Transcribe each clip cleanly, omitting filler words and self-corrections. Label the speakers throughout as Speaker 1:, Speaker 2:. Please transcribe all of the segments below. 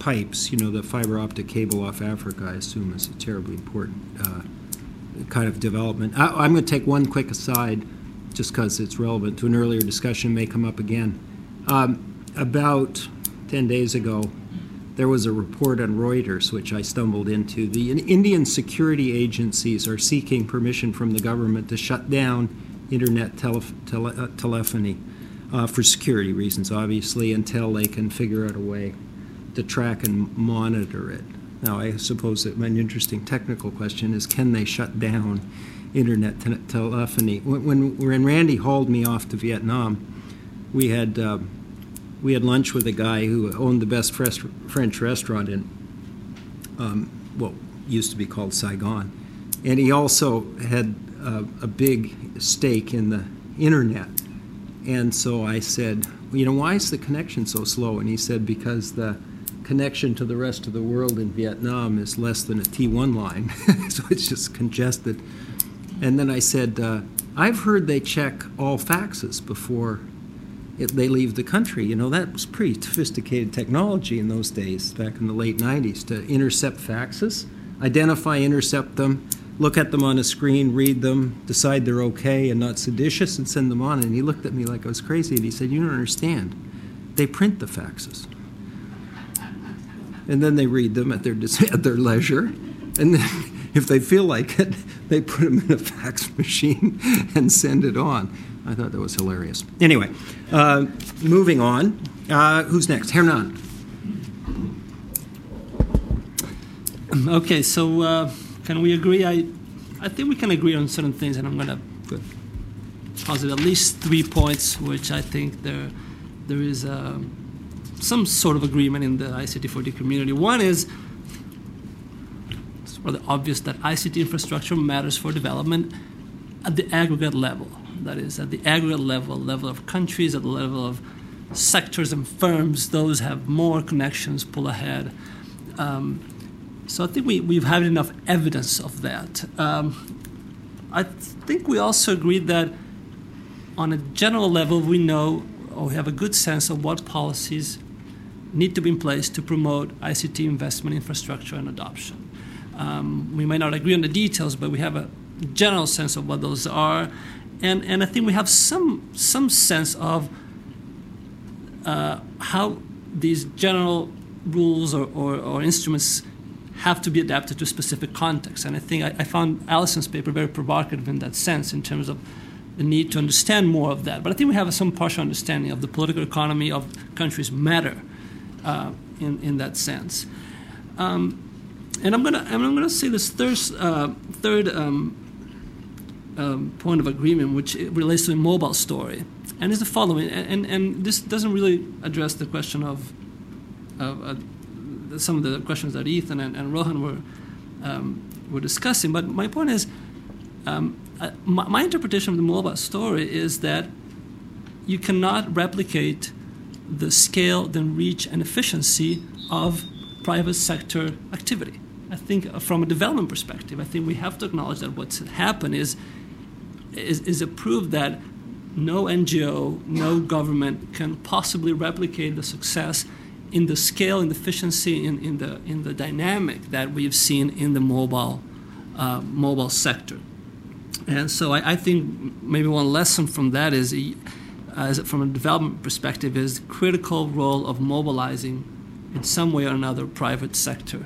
Speaker 1: pipes, the fiber optic cable off Africa, I assume is a terribly important kind of development. I'm going to take one quick aside, just because it's relevant to an earlier discussion, may come up again. About 10 days ago, there was a report on Reuters, which I stumbled into. The Indian security agencies are seeking permission from the government to shut down internet telephony for security reasons, obviously, until they can figure out a way to track and monitor it. Now, I suppose that an interesting technical question is, can they shut down internet telephony? When Randy hauled me off to Vietnam, we had lunch with a guy who owned the best French restaurant in, used to be called Saigon. And he also had a big stake in the internet. And so I said, why is the connection so slow? And he said, because the connection to the rest of the world in Vietnam is less than a T1 line. So it's just congested. And then I said, I've heard they check all faxes before they leave the country. That was pretty sophisticated technology in those days, back in the late 90s, to intercept faxes, identify, intercept them, look at them on a screen, read them, decide they're okay and not seditious, and send them on. And he looked at me like I was crazy, and he said, you don't understand. They print the faxes. And then they read them at their leisure. And then, if they feel like it, they put them in a fax machine and send it on. I thought that was hilarious. Anyway, moving on. Who's next? Hernan.
Speaker 2: Okay, so can we agree? I think we can agree on certain things, and I'm going to posit at least 3 points which I think there is some sort of agreement in the ICT4D community. One is, it's rather obvious that ICT infrastructure matters for development at the aggregate level. That is, at the aggregate level of countries, at the level of sectors and firms, those have more connections, pull ahead. So I think we've had enough evidence of that. I think we also agreed that on a general level, we know or we have a good sense of what policies need to be in place to promote ICT investment, infrastructure, and adoption. We may not agree on the details, but we have a general sense of what those are. And I think we have some sense of how these general rules or instruments have to be adapted to a specific context. And I think I found Allison's paper very provocative in that sense, in terms of the need to understand more of that. But I think we have some partial understanding of the political economy of countries matter in that sense. And I'm gonna say this third point of agreement, which relates to the mobile story, and is the following. And this doesn't really address the question of some of the questions that Ethan and Rohan were discussing. But my point is, my interpretation of the mobile story is that you cannot replicate the scale, the reach, and efficiency of private sector activity. I think from a development perspective, I think we have to acknowledge that what's happened is a proof that no NGO, no government can possibly replicate the success in the scale, in the efficiency, in the dynamic that we've seen in the mobile sector. And so I think maybe one lesson from that is, from a development perspective, is the critical role of mobilizing in some way or another private sector.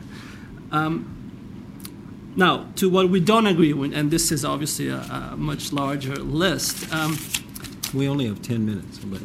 Speaker 2: Now, to what we don't agree with, and this is obviously a much larger list.
Speaker 1: We only have 10 minutes, but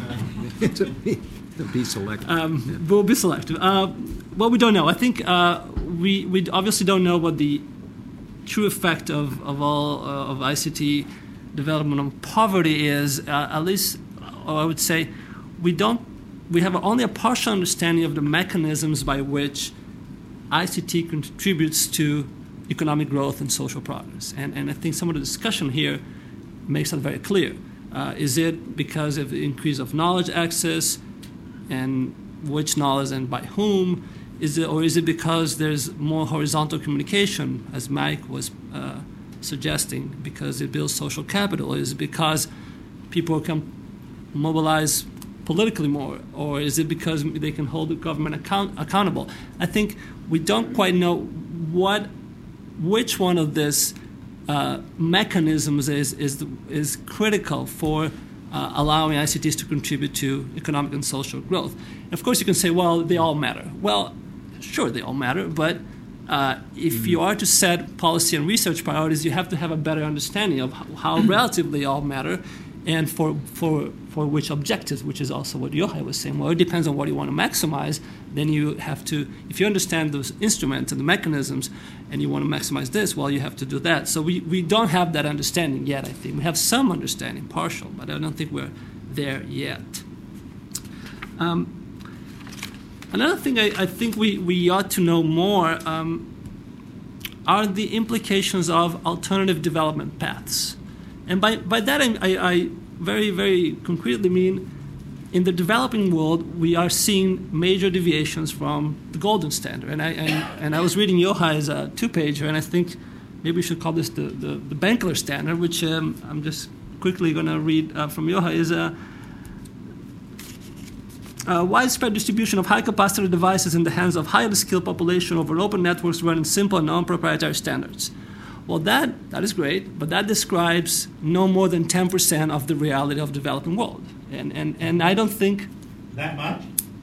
Speaker 1: be selective.
Speaker 2: We'll be selective. What we don't know, I think we obviously don't know what the true effect of ICT development on poverty is. At least, or I would say, we have only a partial understanding of the mechanisms by which ICT contributes to economic growth and social progress. And I think some of the discussion here makes that very clear. Is it because of the increase of knowledge access, and which knowledge and by whom? Is it because there's more horizontal communication, as Mike was suggesting, because it builds social capital? Is it because people can mobilize politically more, or is it because they can hold the government accountable? I think we don't quite know which one of these mechanisms is critical for allowing ICTs to contribute to economic and social growth. And of course, you can say, well, they all matter. Well, sure, they all matter, but if you are to set policy and research priorities, you have to have a better understanding of how relatively they all matter and for which objectives, which is also what Yochai was saying. Well, it depends on what you want to maximize. Then you have to, if you understand those instruments and the mechanisms and you want to maximize this, well, you have to do that. So we don't have that understanding yet, I think. We have some understanding, partial, but I don't think we're there yet. Another thing I think we ought to know more are the implications of alternative development paths. And by that I very, very concretely mean in the developing world, we are seeing major deviations from the golden standard. And I was reading Yochai's two-pager, and I think maybe we should call this the Benkler standard, which I'm just quickly going to read from Yochai, is widespread distribution of high-capacity devices in the hands of highly skilled population over open networks running simple and non-proprietary standards. Well, that is great, but that describes no more than 10% of the reality of the developing world. And I don't think...
Speaker 3: That much?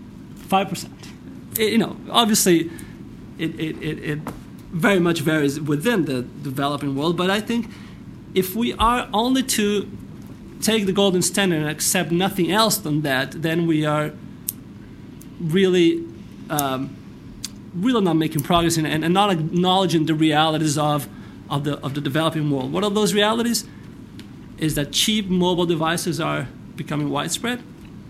Speaker 2: 5%. Obviously, it very much varies within the developing world, but I think if we are only to take the golden standard and accept nothing else than that, then we are really not making progress and not acknowledging the realities of the developing world. What are those realities? Is that cheap mobile devices are becoming widespread,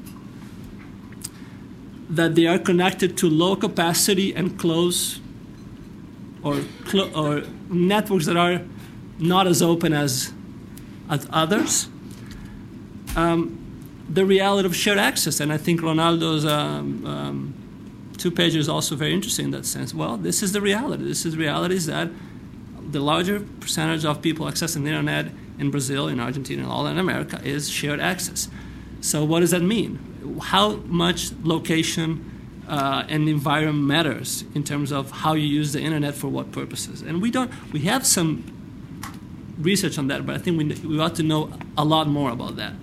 Speaker 2: that they are connected to low capacity and close or networks that are not as open as others. The reality of shared access, and I think Ronaldo's two-pager is also very interesting in that sense. Well, this is the reality. This is reality is that the larger percentage of people accessing the internet in Brazil, in Argentina, and all Latin America is shared access. So what does that mean? How much location and environment matters in terms of how you use the internet for what purposes? And we have some research on that, but I think we ought to know a lot more about that.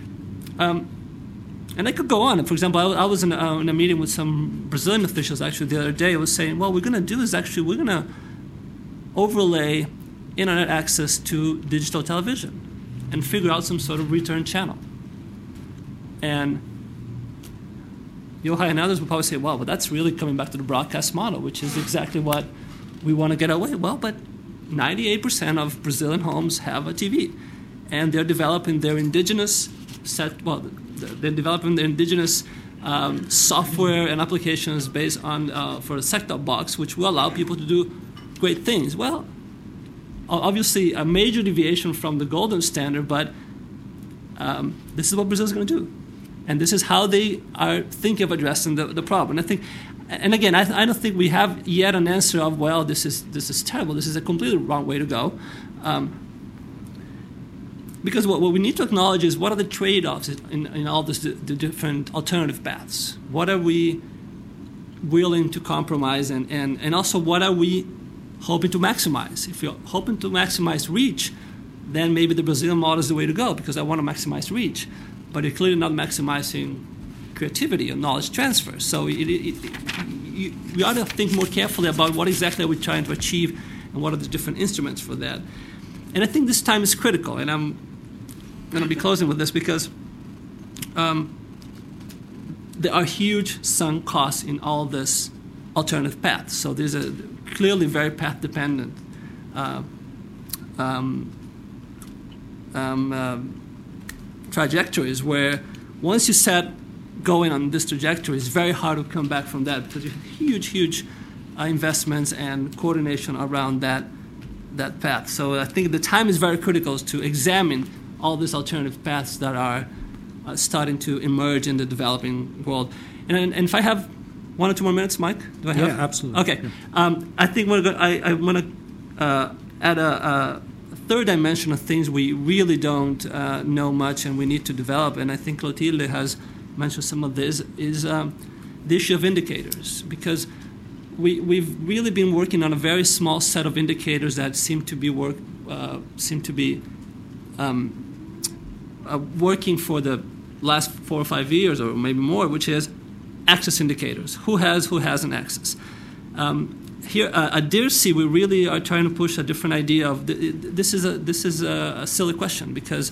Speaker 2: And I could go on. For example, I was in a meeting with some Brazilian officials actually the other day. I was saying, well, we're going to do is actually we're going to overlay internet access to digital television and figure out some sort of return channel. And Yochai and others will probably say, well, that's really coming back to the broadcast model, which is exactly what we want to get away. Well, but 98% of Brazilian homes have a TV, and they're developing their indigenous software and applications based on for a set-top box, which will allow people to do great things. Well, obviously a major deviation from the golden standard, but this is what Brazil is going to do. And this is how they are thinking of addressing the problem. And I think, and again, I don't think we have yet an answer of, well, this is terrible. This is a completely wrong way to go. Because what we need to acknowledge is what are the trade-offs in all the different alternative paths? What are we willing to compromise, and also what are we hoping to maximize? If you're hoping to maximize reach, then maybe the Brazilian model is the way to go because I want to maximize reach. But you're clearly not maximizing creativity or knowledge transfer. So we ought to think more carefully about what exactly are we trying to achieve and what are the different instruments for that. And I think this time is critical, and I'm going to be closing with this because there are huge sunk costs in all this alternative paths. So there's a clearly very path-dependent trajectories where once you set going on this trajectory, it's very hard to come back from that because you have huge investments and coordination around that path. So I think the time is very critical to examine all these alternative paths that are starting to emerge in the developing world. And if I have 1 or 2 more minutes, Mike, do I have?
Speaker 1: Yeah, absolutely.
Speaker 2: Okay. Yeah. I think I want to add a third dimension of things we really don't know much and we need to develop. And I think Clotilde has mention some of this, is the issue of indicators, because we've really been working on a very small set of indicators that seem to be working for the last 4 or 5 years, or maybe more, which is access indicators. Who hasn't access? Here at DIRSI, we really are trying to push a different idea of this is a silly question, because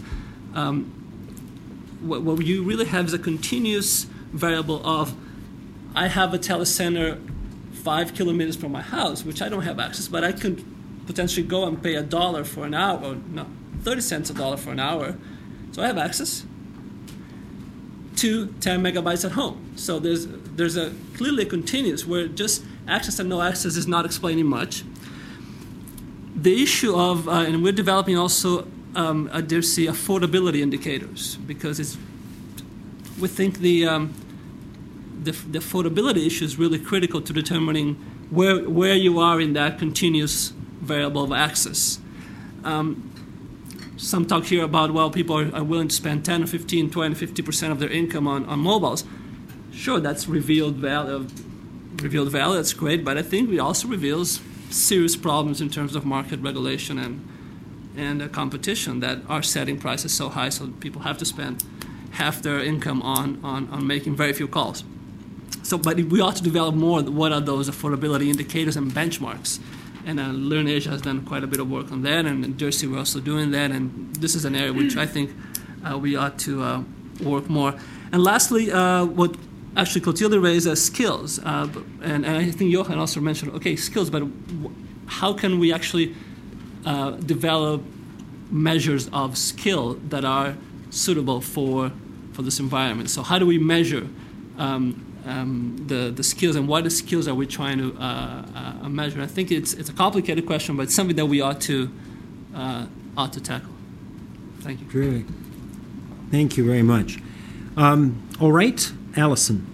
Speaker 2: what you really have is a continuous variable of, I have a telecenter 5 kilometers from my house, which I don't have access, but I could potentially go and pay $1 for an hour, or no, 30 cents $1 for an hour, so I have access to 10 megabytes at home. So there's clearly a continuous where just access and no access is not explaining much. The issue of, and we're developing also at DIRSI affordability indicators, because we think the affordability issue is really critical to determining where you are in that continuous variable of access. Some talk here about, well, people are willing to spend 10 or 15, 20, 50% of their income on mobiles. Sure, that's revealed value, that's great, but I think it also reveals serious problems in terms of market regulation and competition that are setting prices so high so people have to spend half their income on making very few calls. So, but we ought to develop more, what are those affordability indicators and benchmarks? And LearnAsia has done quite a bit of work on that, and in DIRSI we're also doing that, and this is an area which I think we ought to work more. And lastly, what actually Clotilde raised as skills, and I think Johan also mentioned, okay, skills, but how can we actually develop measures of skill that are suitable for this environment? So how do we measure the skills, and what skills are we trying to measure? I think it's a complicated question, but it's something that we ought to tackle. Thank you.
Speaker 1: Great. Thank you very much. All right, Alison.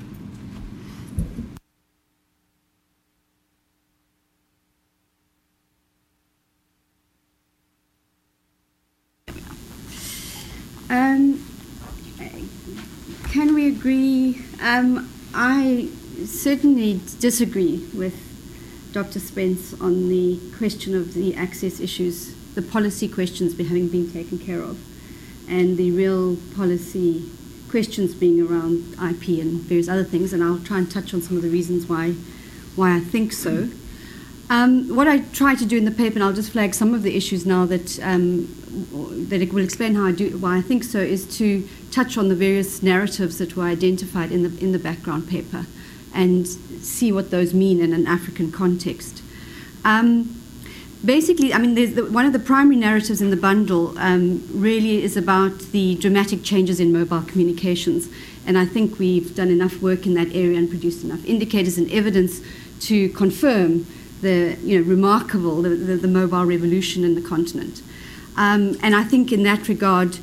Speaker 3: Can we agree? I certainly disagree with Dr. Spence on the question of the access issues, the policy questions having been taken care of, and the real policy questions being around IP and various other things, and I'll try and touch on some of the reasons why I think so. What I try to do in the paper, and I'll just flag some of the issues now that it will explain why I think so, is to touch on the various narratives that were identified in the background paper and see what those mean in an African context. Basically, I mean, one of the primary narratives in the bundle really is about the dramatic changes in mobile communications, and I think we've done enough work in that area and produced enough indicators and evidence to confirm the remarkable the mobile revolution in the continent. And I think in that regard,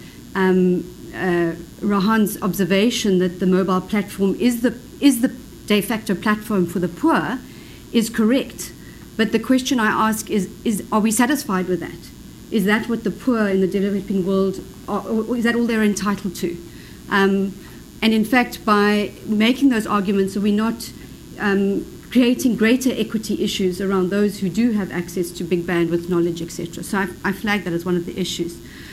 Speaker 3: Rohan's observation that the mobile platform is the de facto platform for the poor is correct. But the question I ask is are we satisfied with that? Is that what the poor in the developing world or is that all they're entitled to? And in fact, by making those arguments, are we not creating greater equity issues around those who do have access to big bandwidth knowledge, etc.? So I flag that as one of the issues.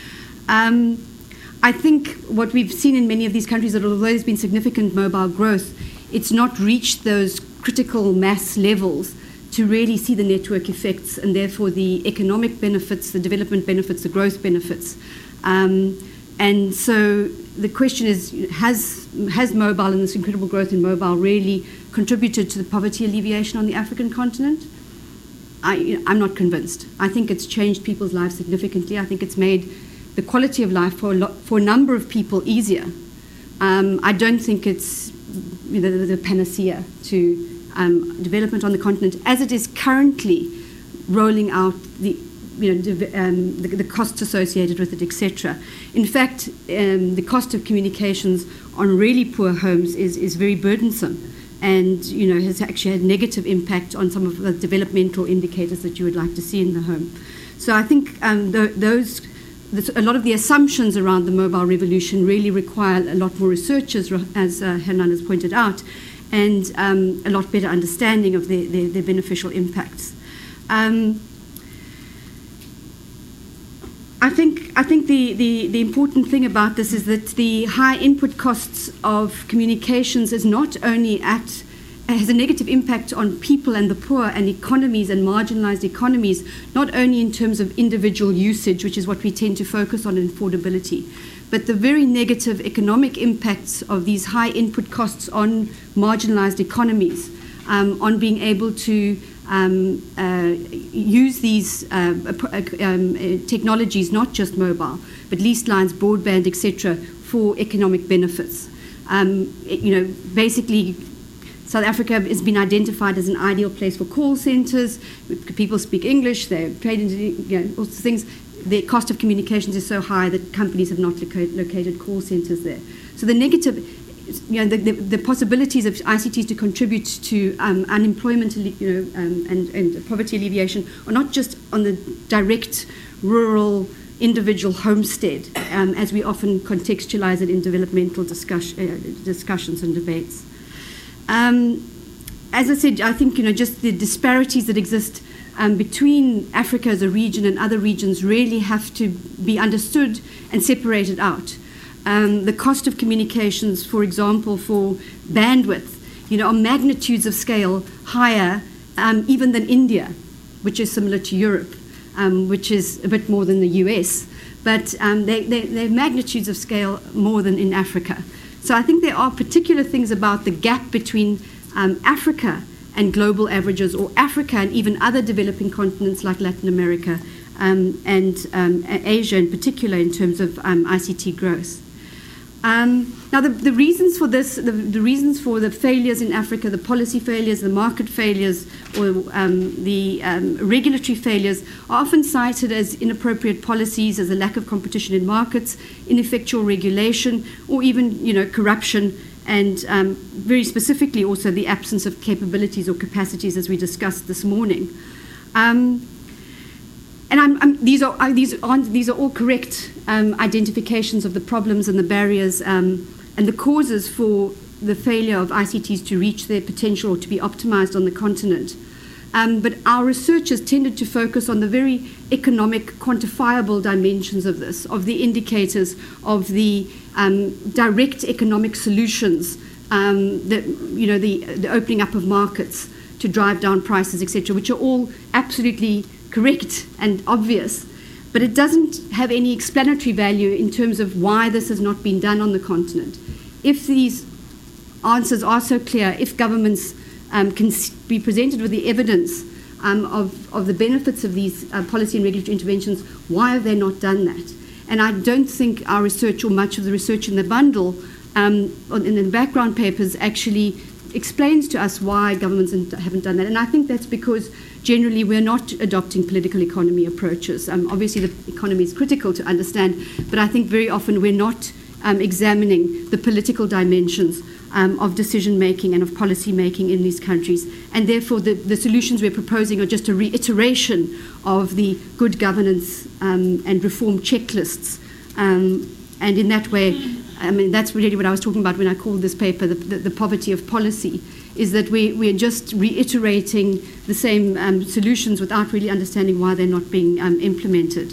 Speaker 3: I think what we've seen in many of these countries, that although there's been significant mobile growth, it's not reached those critical mass levels to really see the network effects and therefore the economic benefits, the development benefits, the growth benefits. And so the question is, has mobile and this incredible growth in mobile really contributed to the poverty alleviation on the African continent? I'm not convinced. I think it's changed people's lives significantly. I think it's made the quality of life for a number of people easier. I don't think it's the panacea to development on the continent as it is currently rolling out the costs associated with it, etc. In fact, the cost of communications on really poor homes is very burdensome, and has actually had negative impact on some of the developmental indicators that you would like to see in the home. So I think those a lot of the assumptions around the mobile revolution really require a lot more research, as Hernan has pointed out, and a lot better understanding of their beneficial impacts. I think the important thing about this is that the high input costs of communications is not only has a negative impact on people and the poor and economies and marginalized economies, not only in terms of individual usage, which is what we tend to focus on in affordability, but the very negative economic impacts of these high input costs on marginalized economies, on being able to use these technologies, not just mobile, but leased lines, broadband, etc., for economic benefits. Basically, South Africa has been identified as an ideal place for call centers. People speak English, they're trade into all sorts of things. The cost of communications is so high that companies have not located call centers there. So the negative, the possibilities of ICTs to contribute to unemployment, and poverty alleviation are not just on the direct rural individual homestead, as we often contextualize it in developmental discussions and debates. As I said, I think just the disparities that exist between Africa as a region and other regions really have to be understood and separated out. The cost of communications, for example, for bandwidth, are magnitudes of scale higher even than India, which is similar to Europe, which is a bit more than the US, but they're magnitudes of scale more than in Africa. So I think there are particular things about the gap between Africa and global averages, or Africa and even other developing continents like Latin America and Asia in particular in terms of ICT growth. Now, the reasons for this, the reasons for the failures in Africa, the policy failures, the market failures, or the regulatory failures are often cited as inappropriate policies, as a lack of competition in markets, ineffectual regulation, or even, corruption, and very specifically also the absence of capabilities or capacities, as we discussed this morning. And these are all correct identifications of the problems and the barriers and the causes for the failure of ICTs to reach their potential or to be optimized on the continent. But our research has tended to focus on the very economic, quantifiable dimensions of this, of the indicators, of the direct economic solutions, the opening up of markets to drive down prices, etc., which are all absolutely correct and obvious, but it doesn't have any explanatory value in terms of why this has not been done on the continent. If these answers are so clear, if governments can be presented with the evidence of the benefits of these policy and regulatory interventions, why have they not done that? And I don't think our research, or much of the research in the bundle, in the background papers, actually explains to us why governments haven't done that. And I think that's because generally we're not adopting political economy approaches. Obviously the economy is critical to understand, but I think very often we're not examining the political dimensions of decision making and of policy making in these countries. And therefore the solutions we're proposing are just a reiteration of the good governance and reform checklists. And in that way, that's really what I was talking about when I called this paper the poverty of policy, is that we're just reiterating the same solutions without really understanding why they're not being implemented.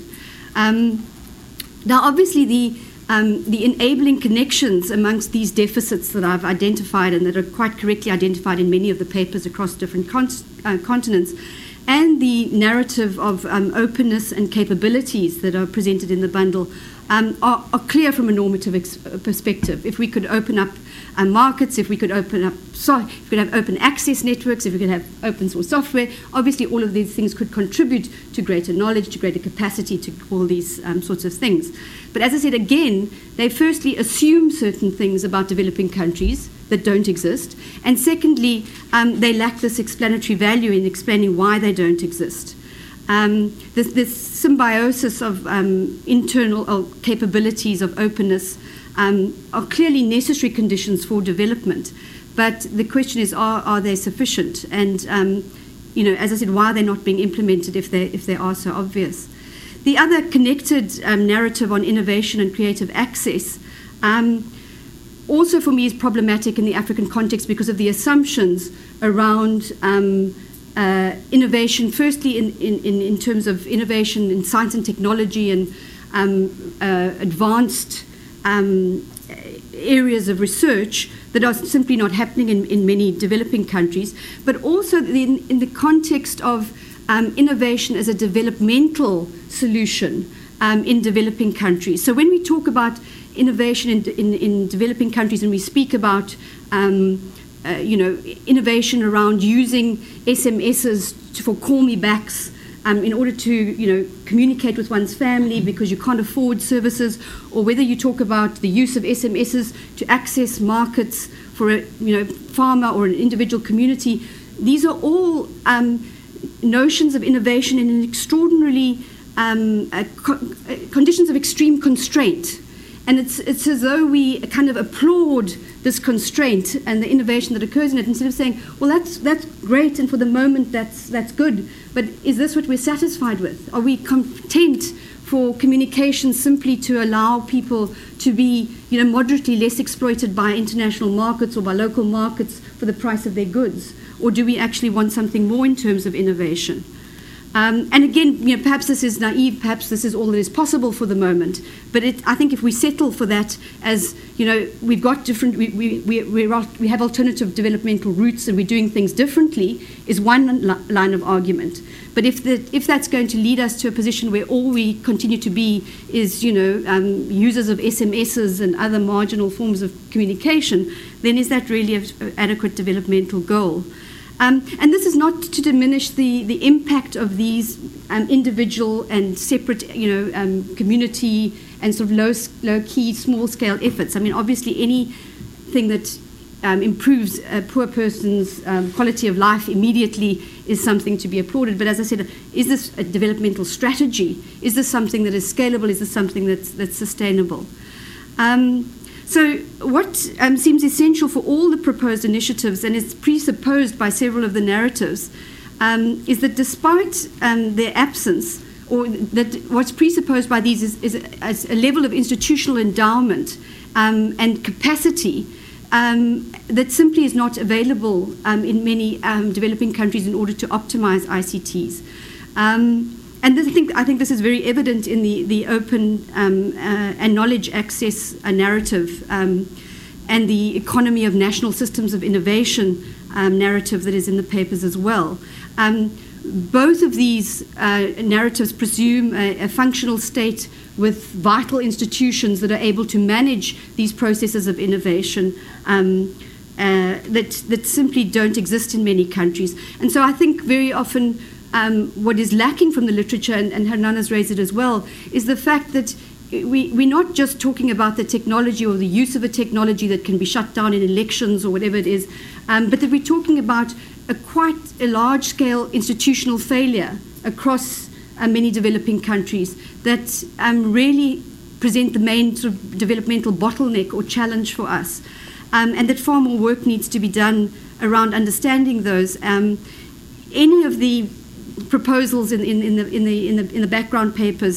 Speaker 3: Now, obviously, the enabling connections amongst these deficits that I've identified and that are quite correctly identified in many of the papers across different continents, and the narrative of openness and capabilities that are presented in the bundle are clear from a normative perspective. If we could open up markets, if we could have open access networks, if we could have open source software, obviously all of these things could contribute to greater knowledge, to greater capacity, to all these sorts of things. But as I said, again, they firstly assume certain things about developing countries that don't exist, and secondly, they lack this explanatory value in explaining why they don't exist. This symbiosis of internal capabilities of openness are clearly necessary conditions for development, but the question is, are they sufficient? And as I said, why are they not being implemented if they are so obvious? The other connected narrative on innovation and creative access also for me is problematic in the African context because of the assumptions around innovation, firstly in terms of innovation in science and technology and advanced areas of research that are simply not happening in many developing countries, but also in the context of innovation as a developmental solution in developing countries. So when we talk about innovation in developing countries and we speak about innovation around using SMSs for call me backs in order to communicate with one's family because you can't afford services, or whether you talk about the use of SMSs to access markets for a farmer or an individual community, these are all notions of innovation in an extraordinarily conditions of extreme constraint. And it's as though we kind of applaud this constraint and the innovation that occurs in it, instead of saying, well, that's great, and for the moment that's good, but is this what we're satisfied with? Are we content for communication simply to allow people to be moderately less exploited by international markets or by local markets for the price of their goods? Or do we actually want something more in terms of innovation? And again, perhaps this is naive, perhaps this is all that is possible for the moment. But I think if we settle for that as, we've got different, we have alternative developmental routes and we're doing things differently, is one line of argument. But if that's going to lead us to a position where all we continue to be is, users of SMSs and other marginal forms of communication, then is that really an adequate developmental goal? And this is not to diminish the impact of these individual and separate, community and sort of low-key, small-scale efforts. I mean, obviously, anything that improves a poor person's quality of life immediately is something to be applauded. But as I said, is this a developmental strategy? Is this something that is scalable? Is this something that's sustainable? So what seems essential for all the proposed initiatives, and is presupposed by several of the narratives, is that despite their absence, or that what's presupposed by these is a level of institutional endowment and capacity that simply is not available in many developing countries in order to optimize ICTs. And I think this is very evident in the open and knowledge access narrative and the economy of national systems of innovation narrative that is in the papers as well. Both of these narratives presume a functional state with vital institutions that are able to manage these processes of innovation that simply don't exist in many countries. And so I think very often what is lacking from the literature, and Hernana's raised it as well, is the fact that we're not just talking about the technology or the use of a technology that can be shut down in elections or whatever it is, but that we're talking about quite a large-scale institutional failure across many developing countries that really present the main sort of developmental bottleneck or challenge for us, and that far more work needs to be done around understanding those. Any of the proposals in the background papers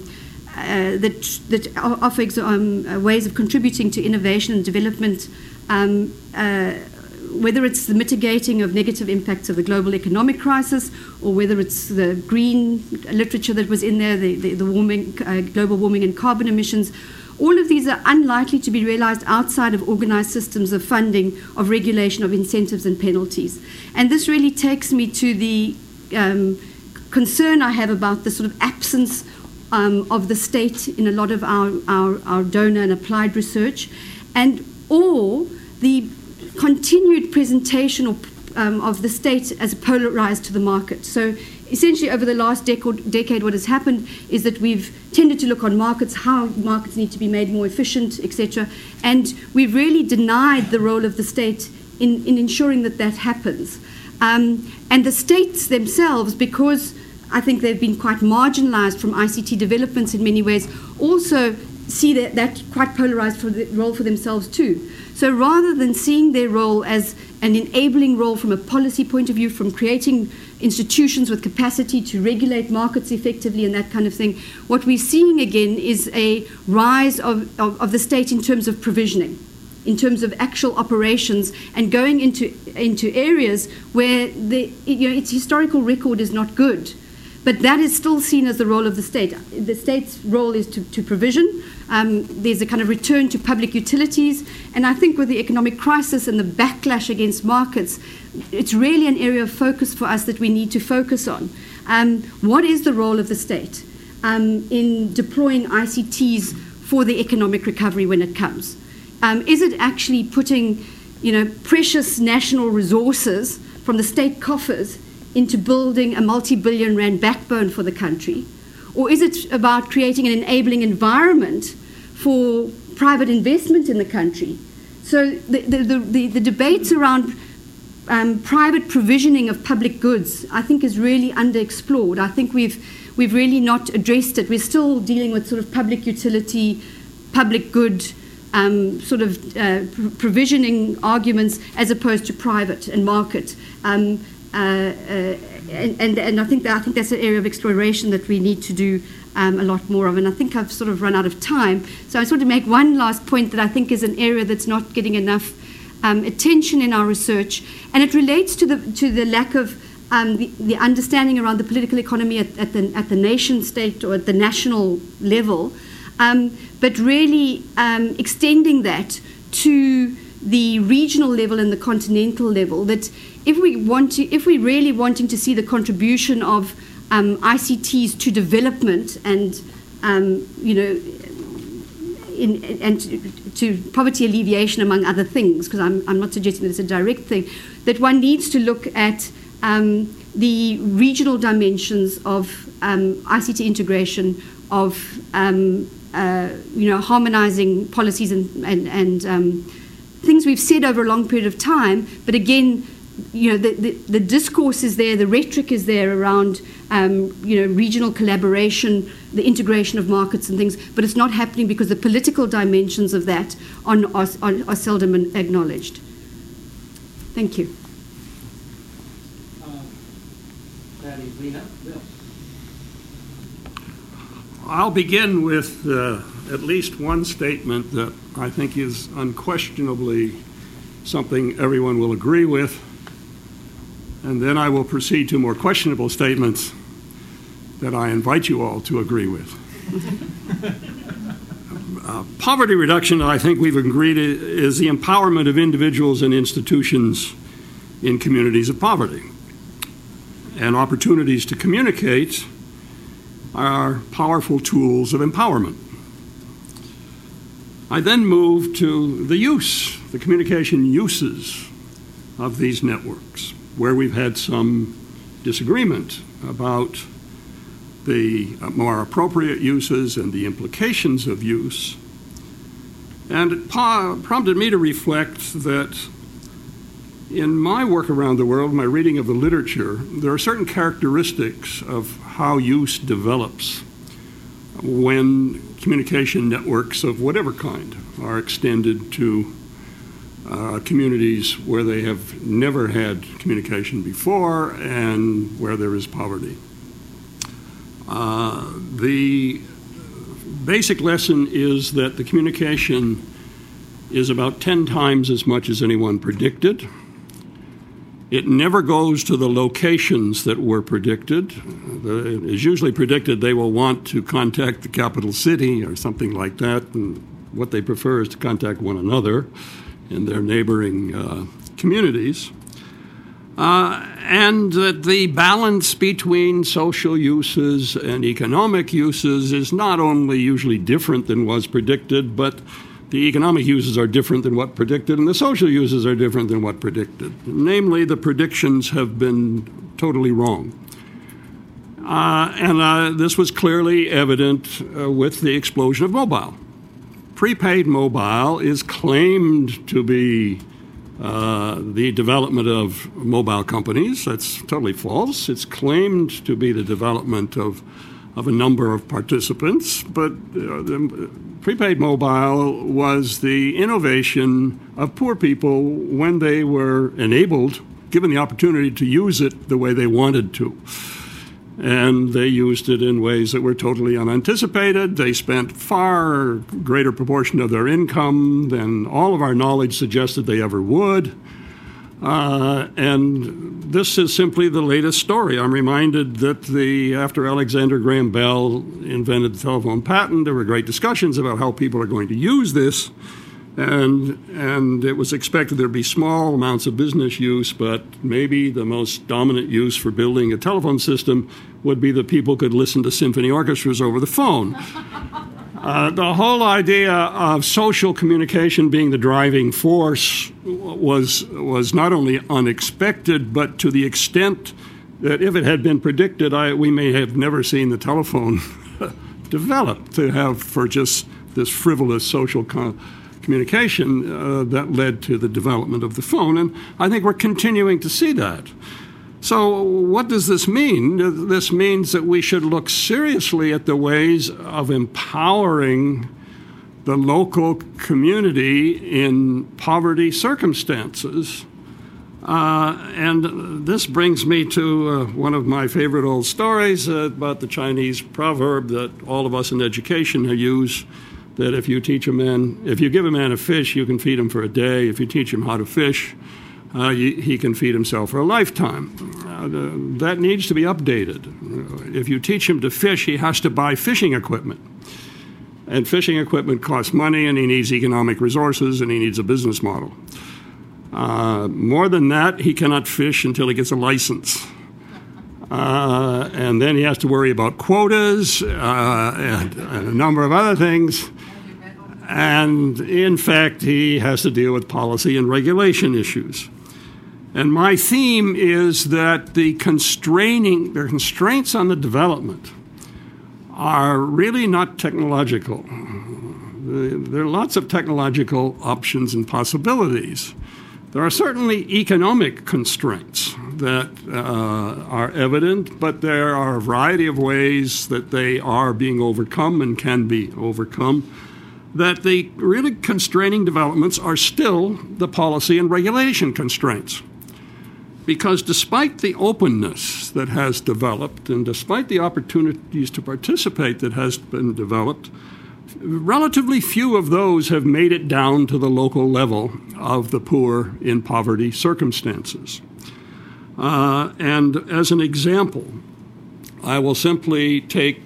Speaker 3: that offer ways of contributing to innovation and development, whether it's the mitigating of negative impacts of the global economic crisis, or whether it's the green literature that was in there, the warming, global warming and carbon emissions, all of these are unlikely to be realized outside of organized systems of funding, of regulation, of incentives and penalties. And this really takes me to the concern I have about the sort of absence of the state in a lot of our donor and applied research, or the continued presentation of the state as polarized to the market. So essentially over the last decade what has happened is that we've tended to look on markets, how markets need to be made more efficient, etc. And we've really denied the role of the state in ensuring that happens. And the states themselves, because I think they've been quite marginalized from ICT developments in many ways, also see that quite polarized role for themselves too. So rather than seeing their role as an enabling role from a policy point of view, from creating institutions with capacity to regulate markets effectively and that kind of thing. What we're seeing again is a rise of the state in terms of provisioning, in terms of actual operations, and going into areas where its historical record is not good. But that is still seen as the role of the state. The state's role is to provision. There's a kind of return to public utilities. And I think with the economic crisis and the backlash against markets, it's really an area of focus for us that we need to focus on. What is the role of the state in deploying ICTs for the economic recovery when it comes? Is it actually putting, precious national resources from the state coffers into building a multi-billion rand backbone for the country? Or is it about creating an enabling environment for private investment in the country? So the debates around private provisioning of public goods, I think, is really underexplored. I think we've really not addressed it. We're still dealing with sort of public utility, public good provisioning arguments as opposed to private and market. And I think that's an area of exploration that we need to do a lot more of. And I think I've sort of run out of time. So I just want to make one last point that I think is an area that's not getting enough attention in our research, and it relates to the lack of the understanding around the political economy at the nation state or at the national level, but really extending that to the regional level and the continental level. That if we're really wanting to see the contribution of ICTs to development and to poverty alleviation, among other things, because I'm not suggesting that it's a direct thing, that one needs to look at the regional dimensions of ICT integration, of harmonizing policies and things we've said over a long period of time. But again, the discourse is there, the rhetoric is there around regional collaboration, the integration of markets and things, but it's not happening because the political dimensions of that are seldom acknowledged. Thank you.
Speaker 4: I'll begin with at least one statement that I think is unquestionably something everyone will agree with, and then I will proceed to more questionable statements that I invite you all to agree with. Poverty reduction, I think we've agreed, is the empowerment of individuals and institutions in communities of poverty. And opportunities to communicate are powerful tools of empowerment. I then move to the communication uses of these networks, where we've had some disagreement about the more appropriate uses and the implications of use. And it prompted me to reflect that in my work around the world, my reading of the literature, there are certain characteristics of how use develops when communication networks of whatever kind are extended to communities where they have never had communication before and where there is poverty. The basic lesson is that the communication is about 10 times as much as anyone predicted. It never goes to the locations that were predicted. It is usually predicted they will want to contact the capital city or something like that, and what they prefer is to contact one another in their neighboring communities. And that the balance between social uses and economic uses is not only usually different than was predicted, but the economic uses are different than what predicted, and the social uses are different than what predicted. Namely, the predictions have been totally wrong. And this was clearly evident with the explosion of mobile. Prepaid mobile is claimed to be the development of mobile companies. That's totally false. It's claimed to be the development of of a number of participants, but the prepaid mobile was the innovation of poor people when they were enabled, given the opportunity to use it the way they wanted to. And they used it in ways that were totally unanticipated. They spent far greater proportion of their income than all of our knowledge suggested they ever would. And this is simply the latest story. I'm reminded that after Alexander Graham Bell invented the telephone patent, there were great discussions about how people are going to use this. And it was expected there'd be small amounts of business use, but maybe the most dominant use for building a telephone system would be that people could listen to symphony orchestras over the phone. The whole idea of social communication being the driving force was not only unexpected, but to the extent that if it had been predicted, we may have never seen the telephone develop to have for just this frivolous social communication that led to the development of the phone. And I think we're continuing to see that. So what does this mean? This means that we should look seriously at the ways of empowering the local community in poverty circumstances. And this brings me to one of my favorite old stories about the Chinese proverb that all of us in education use, that if you give a man a fish, you can feed him for a day. If you teach him how to fish, he can feed himself for a lifetime. That needs to be updated. If you teach him to fish, he has to buy fishing equipment. And fishing equipment costs money, and he needs economic resources, and he needs a business model. More than that, he cannot fish until he gets a license. And then he has to worry about quotas and a number of other things. And in fact, he has to deal with policy and regulation issues. And my theme is that the constraints on the development are really not technological. There are lots of technological options and possibilities. There are certainly economic constraints that are evident, but there are a variety of ways that they are being overcome and can be overcome. That the really constraining developments are still the policy and regulation constraints. Because despite the openness that has developed and despite the opportunities to participate that has been developed, relatively few of those have made it down to the local level of the poor in poverty circumstances. And as an example, I will simply take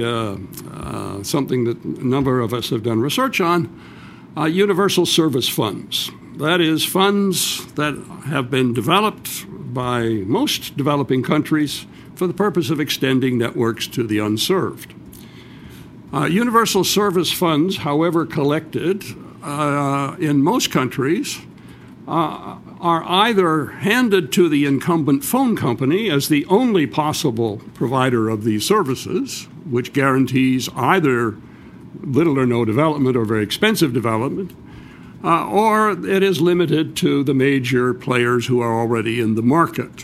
Speaker 4: something that a number of us have done research on, universal service funds. That is, funds that have been developed by most developing countries for the purpose of extending networks to the unserved. Universal service funds, however collected, in most countries, are either handed to the incumbent phone company as the only possible provider of these services, which guarantees either little or no development or very expensive development, or it is limited to the major players who are already in the market.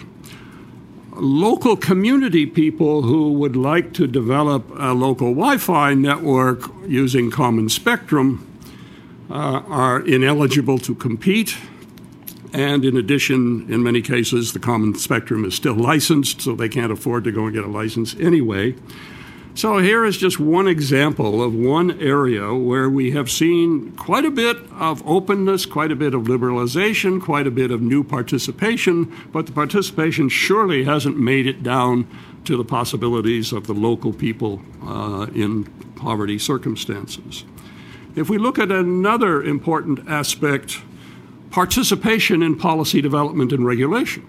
Speaker 4: Local community people who would like to develop a local Wi-Fi network using common spectrum are ineligible to compete. And in addition, in many cases, the common spectrum is still licensed, so they can't afford to go and get a license anyway. So here is just one example of one area where we have seen quite a bit of openness, quite a bit of liberalization, quite a bit of new participation, but the participation surely hasn't made it down to the possibilities of the local people in poverty circumstances. If we look at another important aspect, participation in policy development and regulation.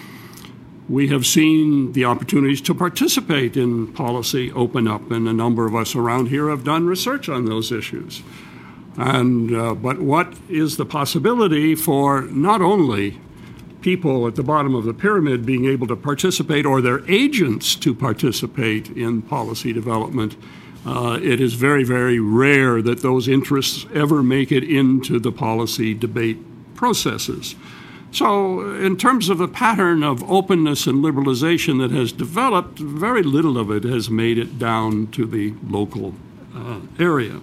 Speaker 4: We have seen the opportunities to participate in policy open up, and a number of us around here have done research on those issues. But what is the possibility for not only people at the bottom of the pyramid being able to participate or their agents to participate in policy development? It is very, very rare that those interests ever make it into the policy debate processes. So in terms of the pattern of openness and liberalization that has developed, very little of it has made it down to the local area.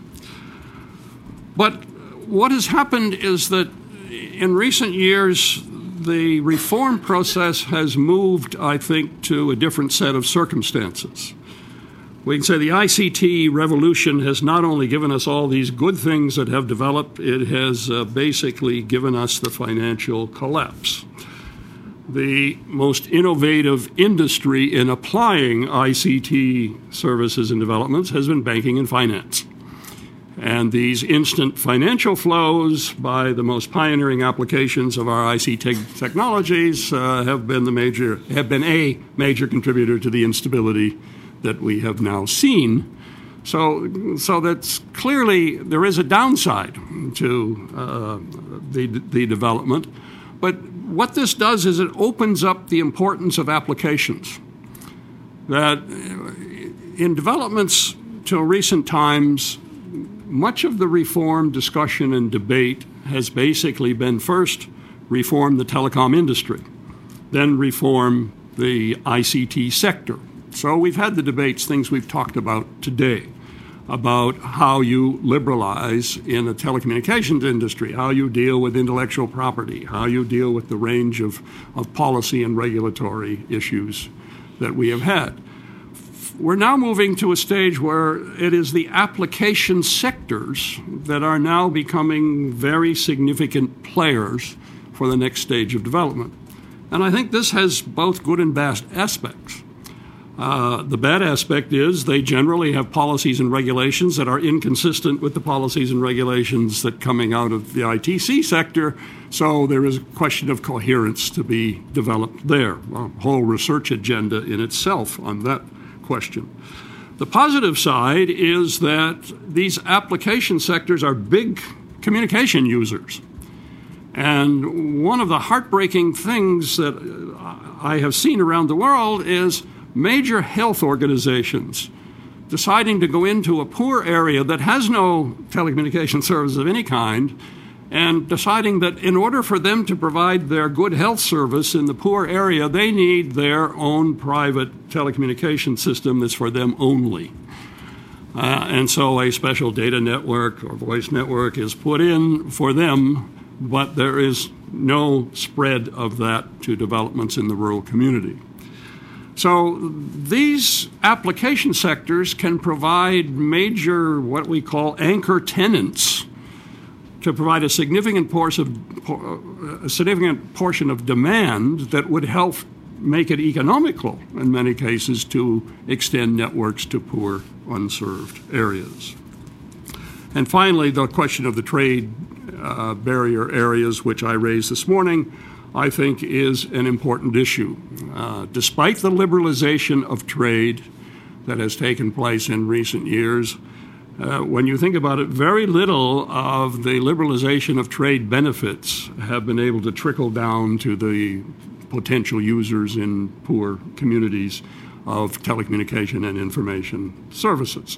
Speaker 4: But what has happened is that in recent years, the reform process has moved, I think, to a different set of circumstances. We can say the ICT revolution has not only given us all these good things that have developed, it has basically given us the financial collapse. The most innovative industry in applying ICT services and developments has been banking and finance. And these instant financial flows by the most pioneering applications of our ICT technologies have been a major contributor to the instability that we have now seen. So that's clearly there is a downside to the development. But what this does is it opens up the importance of applications. That in developments till recent times, much of the reform discussion and debate has basically been first reform the telecom industry, then reform the ICT sector. So we've had the debates, things we've talked about today, about how you liberalize in the telecommunications industry, how you deal with intellectual property, how you deal with the range of policy and regulatory issues that we have had. We're now moving to a stage where it is the application sectors that are now becoming very significant players for the next stage of development. And I think this has both good and bad aspects. The bad aspect is they generally have policies and regulations that are inconsistent with the policies and regulations that coming out of the ITC sector, so there is a question of coherence to be developed there, a whole research agenda in itself on that question. The positive side is that these application sectors are big communication users. And one of the heartbreaking things that I have seen around the world is major health organizations deciding to go into a poor area that has no telecommunication service of any kind and deciding that in order for them to provide their good health service in the poor area, they need their own private telecommunication system that's for them only. And so a special data network or voice network is put in for them, but there is no spread of that to developments in the rural community. So these application sectors can provide major, what we call anchor tenants, to provide a significant portion of demand that would help make it economical in many cases to extend networks to poor, unserved areas. And finally, the question of the trade barrier areas, which I raised this morning, I think is an important issue. Despite the liberalization of trade that has taken place in recent years, when you think about it, very little of the liberalization of trade benefits have been able to trickle down to the potential users in poor communities of telecommunication and information services.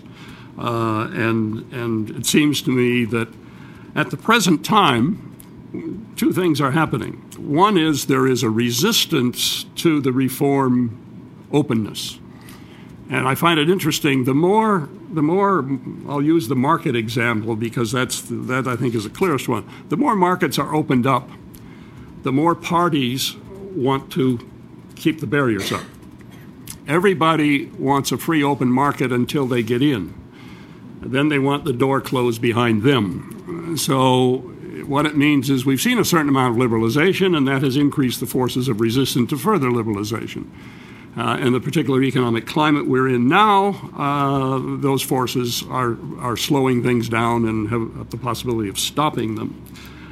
Speaker 4: And it seems to me that at the present time, two things are happening. One is there is a resistance to the reform openness. And I find it interesting, the more I'll use the market example because that I think is the clearest one. The more markets are opened up, the more parties want to keep the barriers up. Everybody wants a free open market until they get in. Then they want the door closed behind them. So what it means is we've seen a certain amount of liberalization, and that has increased the forces of resistance to further liberalization. In the particular economic climate we're in now, those forces are slowing things down and have the possibility of stopping them.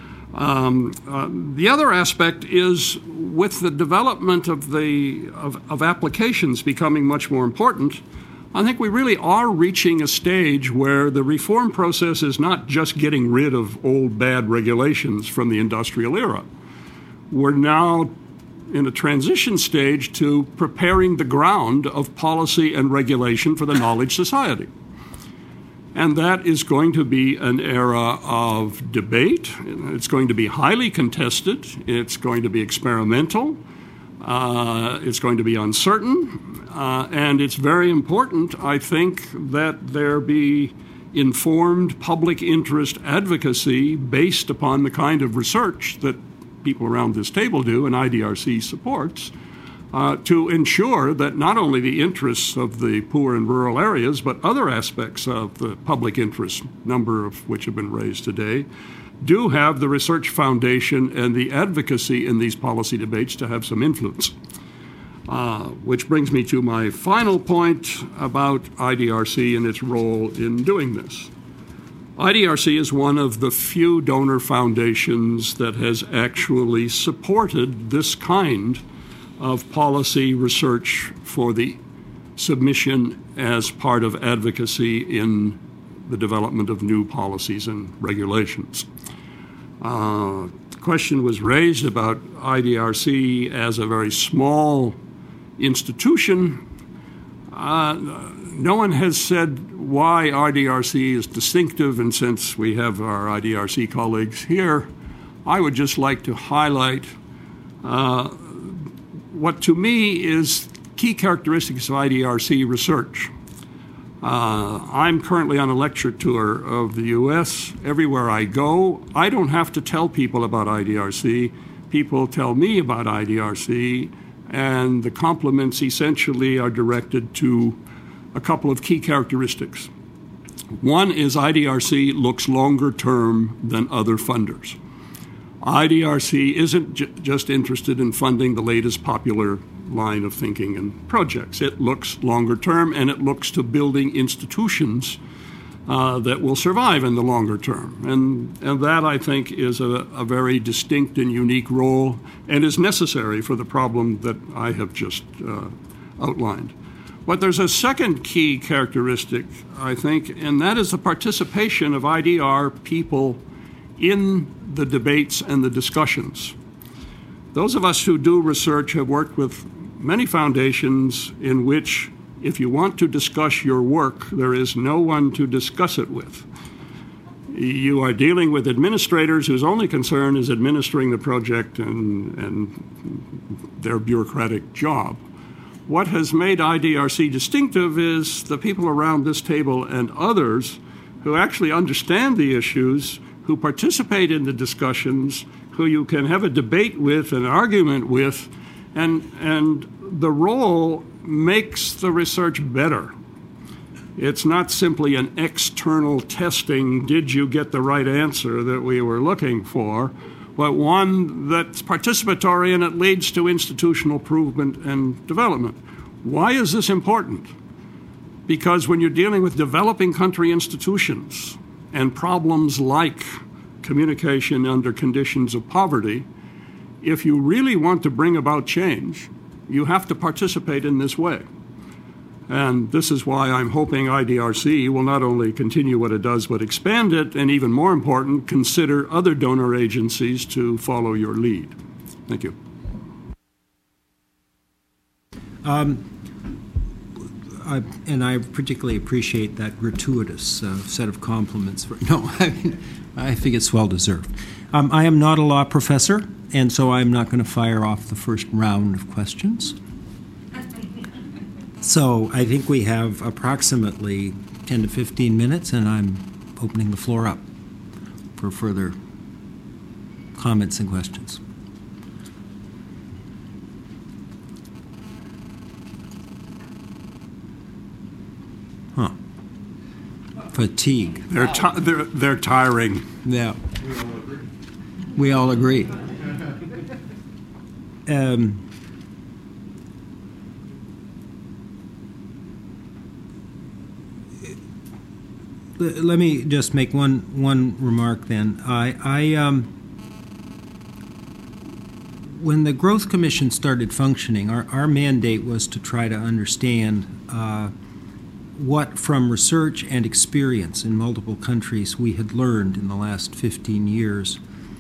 Speaker 4: The other aspect is with the development of applications becoming much more important, I think we really are reaching a stage where the reform process is not just getting rid of old bad regulations from the industrial era. We're now in a transition stage to preparing the ground of policy and regulation for the knowledge society. And that is going to be an era of debate. It's going to be highly contested. It's going to be experimental. It's going to be uncertain. And it's very important, I think, that there be informed public interest advocacy based upon the kind of research that people around this table do and IDRC supports, to ensure that not only the interests of the poor and rural areas, but other aspects of the public interest, number of which have been raised today, do have the research foundation and the advocacy in these policy debates to have some influence. Which brings me to my final point about IDRC and its role in doing this. IDRC is one of the few donor foundations that has actually supported this kind of policy research for the submission as part of advocacy in the development of new policies and regulations. The question was raised about IDRC as a very small institution. No one has said why IDRC is distinctive, and since we have our IDRC colleagues here, I would just like to highlight what to me is key characteristics of IDRC research. I'm currently on a lecture tour of the U.S. Everywhere I go, I don't have to tell people about IDRC. People tell me about IDRC, and the compliments essentially are directed to a couple of key characteristics. One is IDRC looks longer term than other funders. IDRC isn't just interested in funding the latest popular line of thinking and projects. It looks longer term, and it looks to building institutions that will survive in the longer term. And that, I think, is a very distinct and unique role and is necessary for the problem that I have just outlined. But there's a second key characteristic, I think, and that is the participation of IDR people in the debates and the discussions. Those of us who do research have worked with many foundations in which, if you want to discuss your work, there is no one to discuss it with. You are dealing with administrators whose only concern is administering the project and their bureaucratic job. What has made IDRC distinctive is the people around this table and others who actually understand the issues, who participate in the discussions, who you can have a debate with, an argument with, and the role makes the research better. It's not simply an external testing, did you get the right answer that we were looking for, but one that's participatory and it leads to institutional improvement and development. Why is this important? Because when you're dealing with developing country institutions and problems like communication under conditions of poverty, if you really want to bring about change, you have to participate in this way. And this is why I'm hoping IDRC will not only continue what it does, but expand it, and even more important, consider other donor agencies to follow your lead. Thank you.
Speaker 1: I particularly appreciate that gratuitous set of compliments. I think it's well-deserved. I am not a law professor, and so I'm not going to fire off the first round of questions. So I think we have approximately 10 to 15 minutes, and I'm opening the floor up for further comments and questions. Huh. Fatigue.
Speaker 4: They're tiring.
Speaker 1: Yeah. We all agree. Let me just make one remark then. When the Growth Commission started functioning, our mandate was to try to understand what from research and experience in multiple countries we had learned in the last 15 years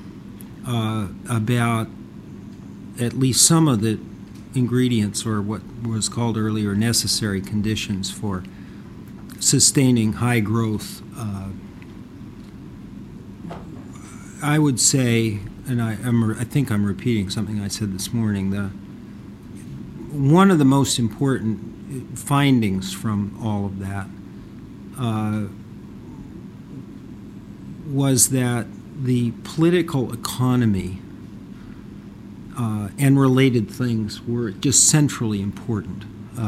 Speaker 1: about at least some of the ingredients or what was called earlier necessary conditions for sustaining high growth, I would say, and I think I'm repeating something I said this morning, one of the most important findings from all of that was that the political economy and related things were just centrally important.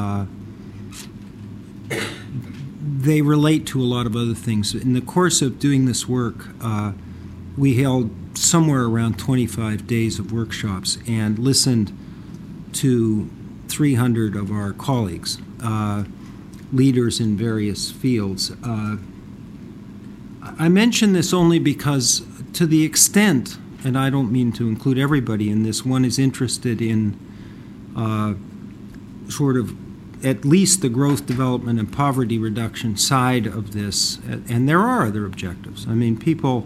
Speaker 1: They relate to a lot of other things. In the course of doing this work, we held somewhere around 25 days of workshops and listened to 300 of our colleagues, leaders in various fields. I mention this only because, to the extent, and I don't mean to include everybody in this, one is interested in sort of at least the growth, development, and poverty reduction side of this, and there are other objectives. I mean,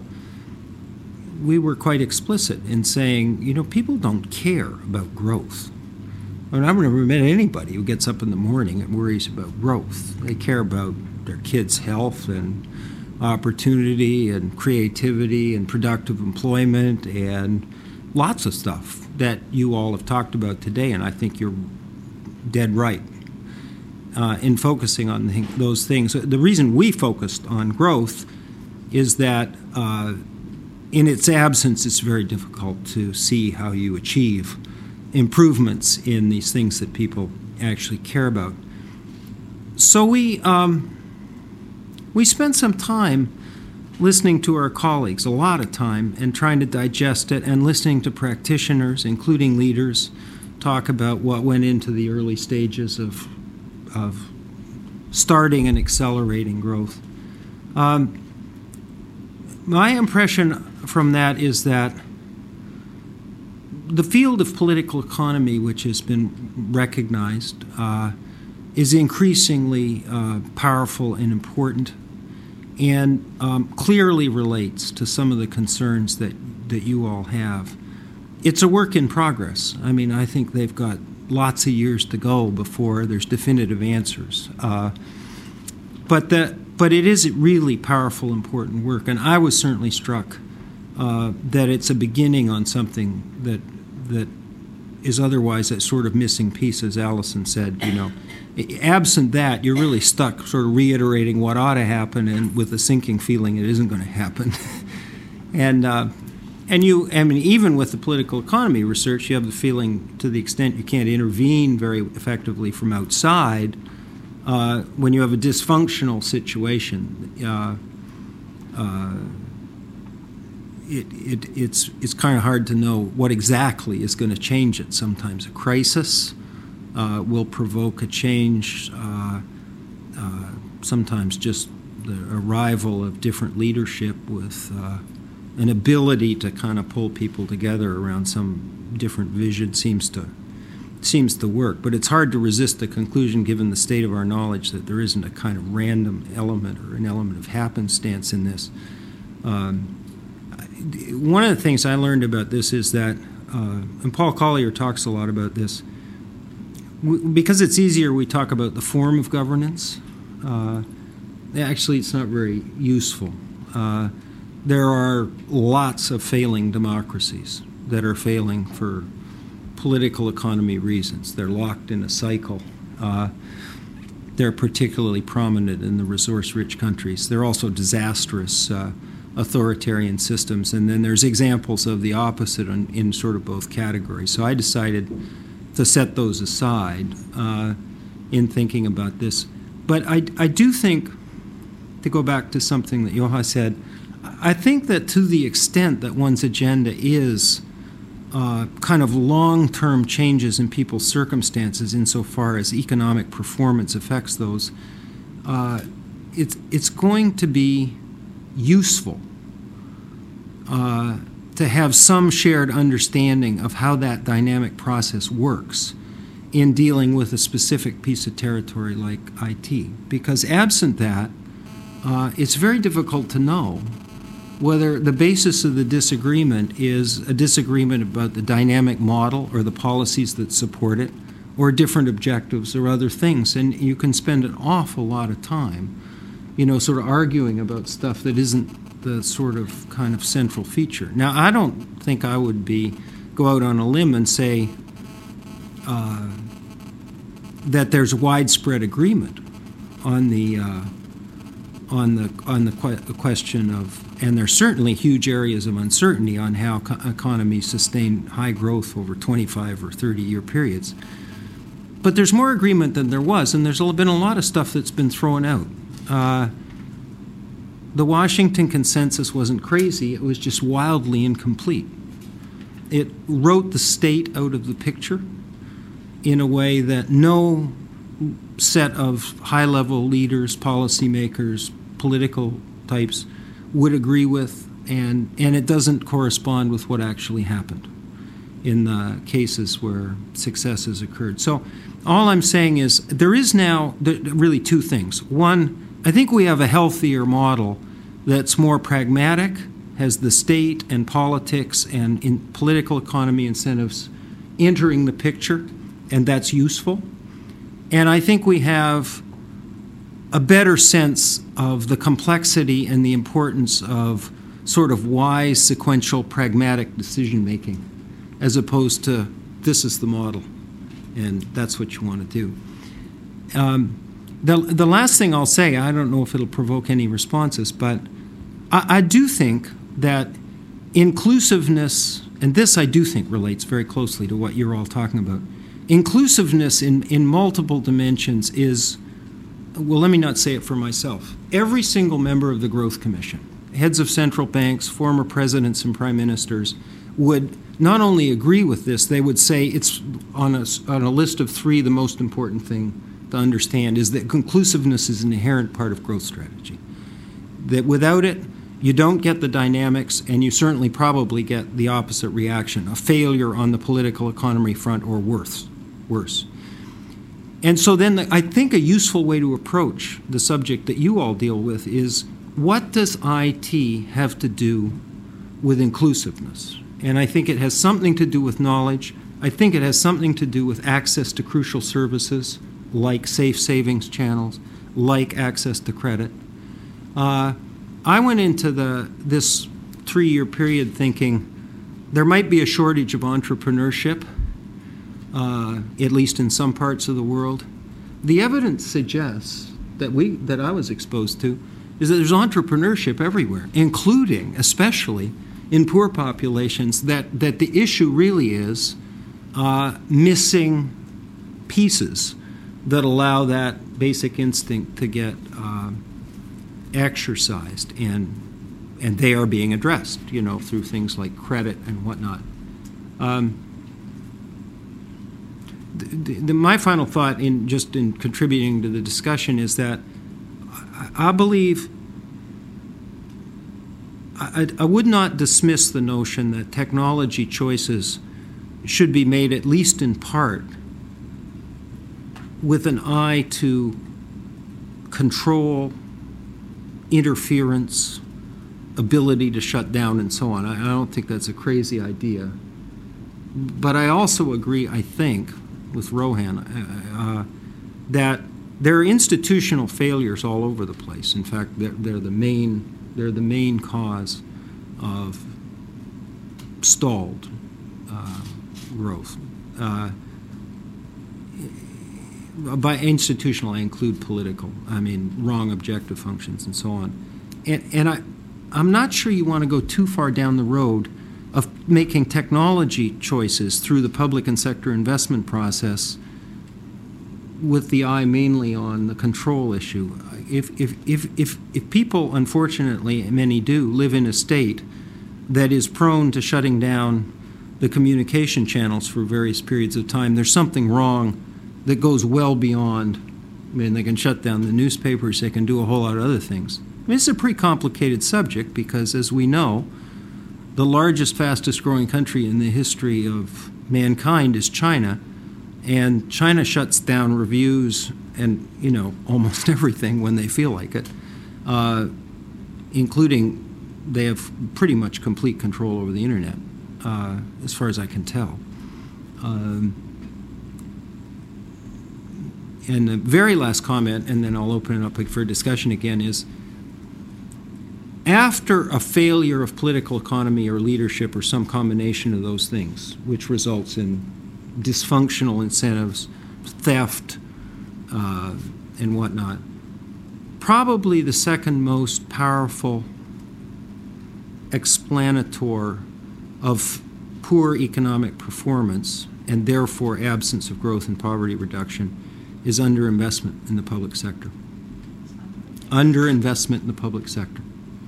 Speaker 1: we were quite explicit in saying, people don't care about growth. I mean, I've never met anybody who gets up in the morning and worries about growth. They care about their kids' health and opportunity and creativity and productive employment and lots of stuff that you all have talked about today, and I think you're dead right in focusing on those things. The reason we focused on growth is that in its absence, it's very difficult to see how you achieve improvements in these things that people actually care about. So we spent some time listening to our colleagues, a lot of time, and trying to digest it, and listening to practitioners, including leaders, talk about what went into the early stages of starting and accelerating growth. My impression from that is that the field of political economy, which has been recognized, is increasingly powerful and important, and clearly relates to some of the concerns that you all have. It's a work in progress. I mean, I think they've got lots of years to go before there's definitive answers. But it is really powerful, important work, and I was certainly struck that it's a beginning on something that is otherwise a sort of missing piece, as Allison said. Absent that, you're really stuck sort of reiterating what ought to happen, and with a sinking feeling it isn't going to happen. Even with the political economy research, you have the feeling, to the extent you can't intervene very effectively from outside, when you have a dysfunctional situation, it's kind of hard to know what exactly is going to change it. Sometimes a crisis will provoke a change. Sometimes just the arrival of different leadership with an ability to kind of pull people together around some different vision seems to work. But it's hard to resist the conclusion, given the state of our knowledge, that there isn't a kind of random element or an element of happenstance in this. One of the things I learned about this is that, and Paul Collier talks a lot about this, because it's easier, we talk about the form of governance. Actually, it's not very useful. There are lots of failing democracies that are failing for political economy reasons. They're locked in a cycle. They're particularly prominent in the resource-rich countries. They're also disastrous authoritarian systems, and then there's examples of the opposite in sort of both categories. So I decided to set those aside in thinking about this. But I do think, to go back to something that Juha said, I think that to the extent that one's agenda is kind of long-term changes in people's circumstances insofar as economic performance affects those, it's going to be useful to have some shared understanding of how that dynamic process works in dealing with a specific piece of territory like IT. Because absent that, it's very difficult to know whether the basis of the disagreement is a disagreement about the dynamic model or the policies that support it, or different objectives or other things. And you can spend an awful lot of time sort of arguing about stuff that isn't the sort of kind of central feature. Now, I don't think I would go out on a limb and say that there's widespread agreement on the question of, and there's certainly huge areas of uncertainty on how economies sustain high growth over 25 or 30-year periods. But there's more agreement than there was, and there's been a lot of stuff that's been thrown out. The Washington consensus wasn't crazy, it was just wildly incomplete. It wrote the state out of the picture in a way that no set of high-level leaders, policymakers, political types would agree with, and it doesn't correspond with what actually happened in the cases where successes occurred. So all I'm saying is there is now really two things. One, I think we have a healthier model that's more pragmatic, has the state and politics and in political economy incentives entering the picture, and that's useful. And I think we have a better sense of the complexity and the importance of sort of wise, sequential, pragmatic decision-making, as opposed to this is the model, and that's what you want to do. The last thing I'll say, I don't know if it'll provoke any responses, but I do think that inclusiveness, and this I do think relates very closely to what you're all talking about, inclusiveness in multiple dimensions is, well, let me not say it for myself. Every single member of the Growth Commission, heads of central banks, former presidents and prime ministers, would not only agree with this, they would say it's on a list of three, the most important thing to understand is that inclusiveness is an inherent part of growth strategy. That without it, you don't get the dynamics, and you certainly probably get the opposite reaction, a failure on the political economy front or worse. And so then I think a useful way to approach the subject that you all deal with is, what does IT have to do with inclusiveness? And I think it has something to do with knowledge. I think it has something to do with access to crucial services like safe savings channels, like access to credit. I went into this 3-year period thinking there might be a shortage of entrepreneurship, at least in some parts of the world. The evidence suggests that I was exposed to is that there's entrepreneurship everywhere, including, especially, in poor populations, that the issue really is missing pieces that allow that basic instinct to get exercised, and they are being addressed, through things like credit and whatnot. My final thought in contributing to the discussion is that I believe I would not dismiss the notion that technology choices should be made, at least in part, with an eye to control, interference, ability to shut down, and so on. I don't think that's a crazy idea. But I also agree, I think, with Rohan, that there are institutional failures all over the place. In fact, they're the main cause of stalled growth. By institutional, I include political. I mean, wrong objective functions and so on. And I'm not sure you want to go too far down the road of making technology choices through the public and sector investment process with the eye mainly on the control issue. If people, unfortunately, many do, live in a state that is prone to shutting down the communication channels for various periods of time, there's something wrong that goes well beyond. I mean, they can shut down the newspapers, they can do a whole lot of other things. I mean, it's a pretty complicated subject because, as we know, the largest, fastest growing country in the history of mankind is China, and China shuts down reviews and, almost everything when they feel like it, including they have pretty much complete control over the internet, as far as I can tell. And the very last comment, and then I'll open it up for discussion again, is after a failure of political economy or leadership or some combination of those things, which results in dysfunctional incentives, theft, and whatnot, probably the second most powerful explanator of poor economic performance and therefore absence of growth and poverty reduction is underinvestment in the public sector. Underinvestment in the public sector.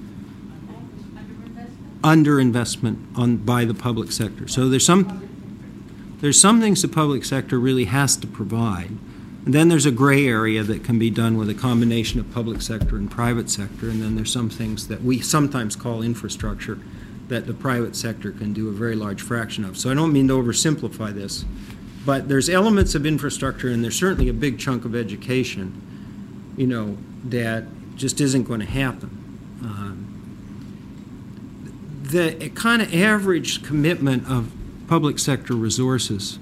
Speaker 1: Underinvestment by the public sector. So there's some things the public sector really has to provide. And then there's a gray area that can be done with a combination of public sector and private sector. And then there's some things that we sometimes call infrastructure that the private sector can do a very large fraction of. So I don't mean to oversimplify this, but there's elements of infrastructure, and there's certainly a big chunk of education, that just isn't going to happen. The kind of average commitment of public sector resources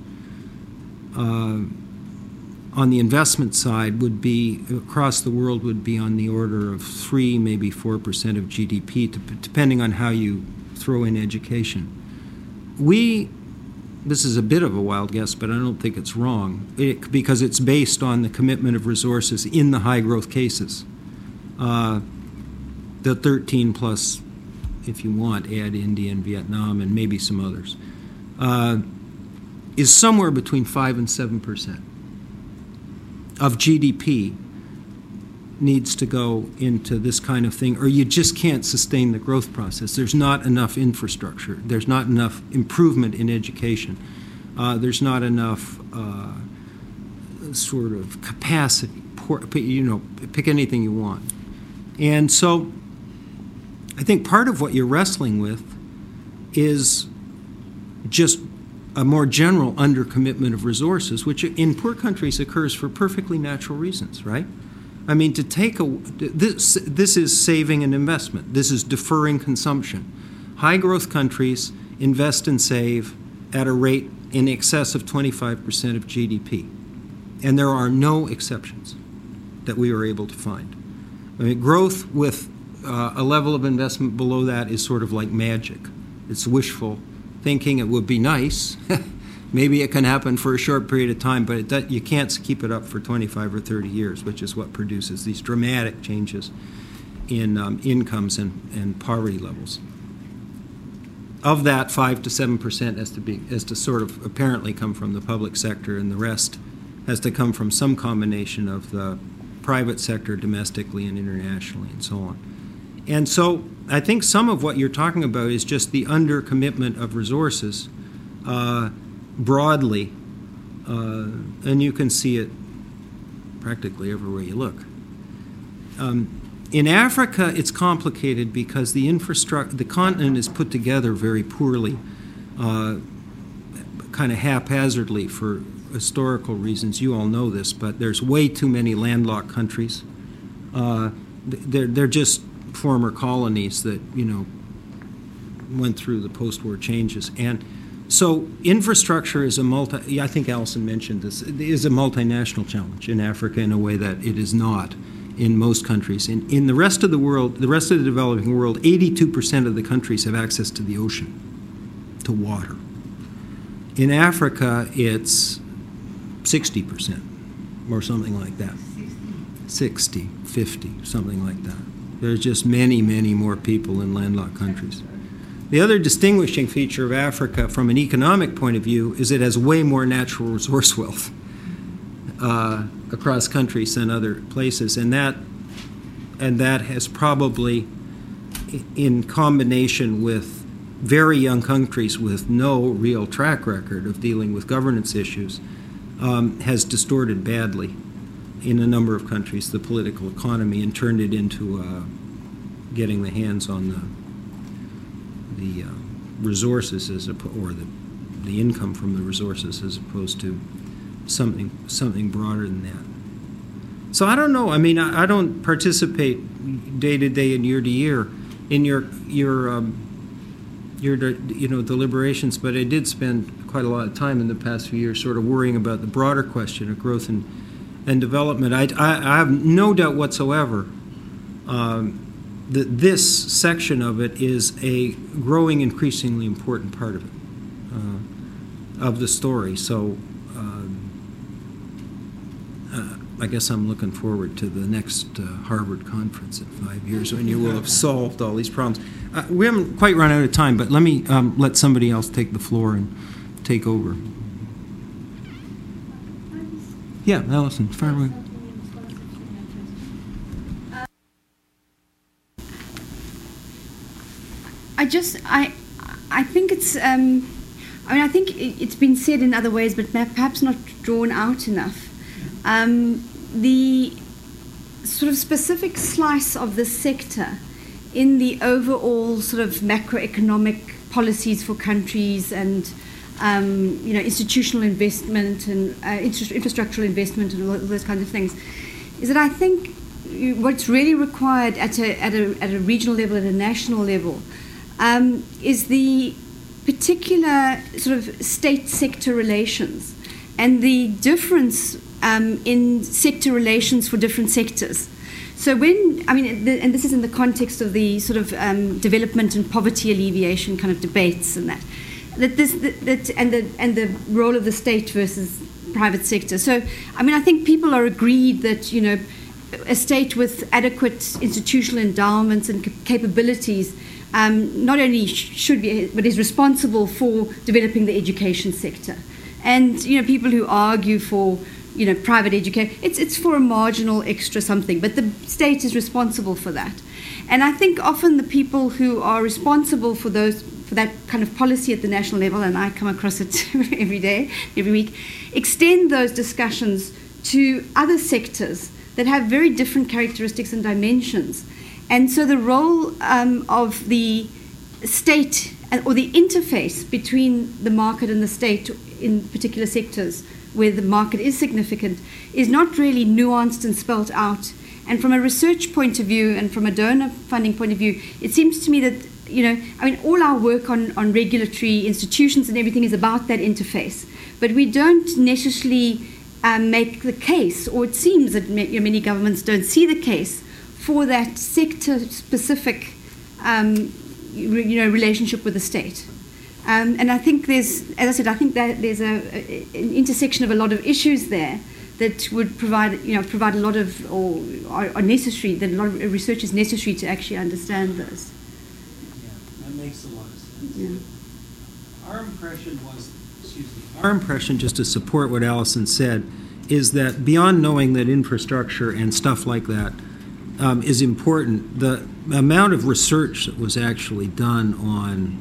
Speaker 1: on the investment side would be, across the world, would be on the order of 3, maybe 4% of GDP, depending on how you throw in education. This is a bit of a wild guess, but I don't think it's wrong, because it's based on the commitment of resources in the high-growth cases. The 13 plus, if you want, add India and Vietnam and maybe some others, is somewhere between 5 and 7% of GDP needs to go into this kind of thing, or you just can't sustain the growth process. There's not enough infrastructure. There's not enough improvement in education. There's not enough sort of capacity. Pick anything you want. And so I think part of what you're wrestling with is just a more general undercommitment of resources, which in poor countries occurs for perfectly natural reasons, right? I mean, this is saving an investment. This is deferring consumption. High-growth countries invest and save at a rate in excess of 25% of GDP. And there are no exceptions that we were able to find. I mean, growth with a level of investment below that is sort of like magic. It's wishful thinking. It would be nice. Maybe it can happen for a short period of time, but you can't keep it up for 25 or 30 years, which is what produces these dramatic changes in incomes and poverty levels. Of that, 5 to 7% has to sort of apparently come from the public sector, and the rest has to come from some combination of the private sector domestically and internationally and so on. And so I think some of what you're talking about is just the undercommitment of resources broadly, and you can see it practically everywhere you look. In Africa, it's complicated because the continent is put together very poorly, kind of haphazardly for historical reasons. You all know this, but there's way too many landlocked countries. They're just former colonies that, went through the post-war changes. And so infrastructure is I think Alison mentioned this, is a multinational challenge in Africa in a way that it is not in most countries. In the rest of the world, the rest of the developing world, 82% of the countries have access to the ocean, to water. In Africa, it's 60% or something like that. 60, 50, something like that. There's just many, many more people in landlocked countries. The other distinguishing feature of Africa from an economic point of view is it has way more natural resource wealth across countries than other places, and that has probably, in combination with very young countries with no real track record of dealing with governance issues, has distorted badly in a number of countries the political economy and turned it into getting the hands on the resources or the income from the resources as opposed to something broader than that. So I don't know. I mean, I don't participate day to day and year to year in your deliberations, but I did spend quite a lot of time in the past few years sort of worrying about the broader question of growth and and development, I have no doubt whatsoever that this section of it is a growing, increasingly important part of the story. So I guess I'm looking forward to the next Harvard conference in 5 years when you will have solved all these problems. We haven't quite run out of time, but let me let somebody else take the floor and take over. Yeah, Allison, fire away.
Speaker 3: I think it's, I think it's been said in other ways, but perhaps not drawn out enough. The sort of specific slice of this sector in the overall sort of macroeconomic policies for countries and institutional investment and infrastructural investment and all those kinds of things, is that I think what's really required at a regional level, at a national level, is the particular sort of state-sector relations and the difference in sector relations for different sectors. So and this is in the context of the sort of development and poverty alleviation kind of debates and and the role of the state versus private sector. So, I think people are agreed that, a state with adequate institutional endowments and capabilities not only should be, but is responsible for developing the education sector. And, people who argue for, private education, it's for a marginal extra something, but the state is responsible for that. And I think often the people who are responsible for that kind of policy at the national level, and I come across it every week, extend those discussions to other sectors that have very different characteristics and dimensions. And so the role of the state or the interface between the market and the state in particular sectors where the market is significant is not really nuanced and spelt out. And from a research point of view and from a donor funding point of view, it seems to me that, all our work on regulatory institutions and everything is about that interface. But we don't necessarily make the case, or it seems that many governments don't see the case for that sector-specific, relationship with the state. And I think as I said, I think that there's an intersection of a lot of issues there that would provide a lot of, or are necessary, that a lot of research is necessary to actually understand those.
Speaker 1: Yeah, that makes a lot of sense.
Speaker 3: Yeah.
Speaker 1: Our impression, just to support what Allison said, is that beyond knowing that infrastructure and stuff like that is important, the amount of research that was actually done on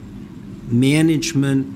Speaker 1: management,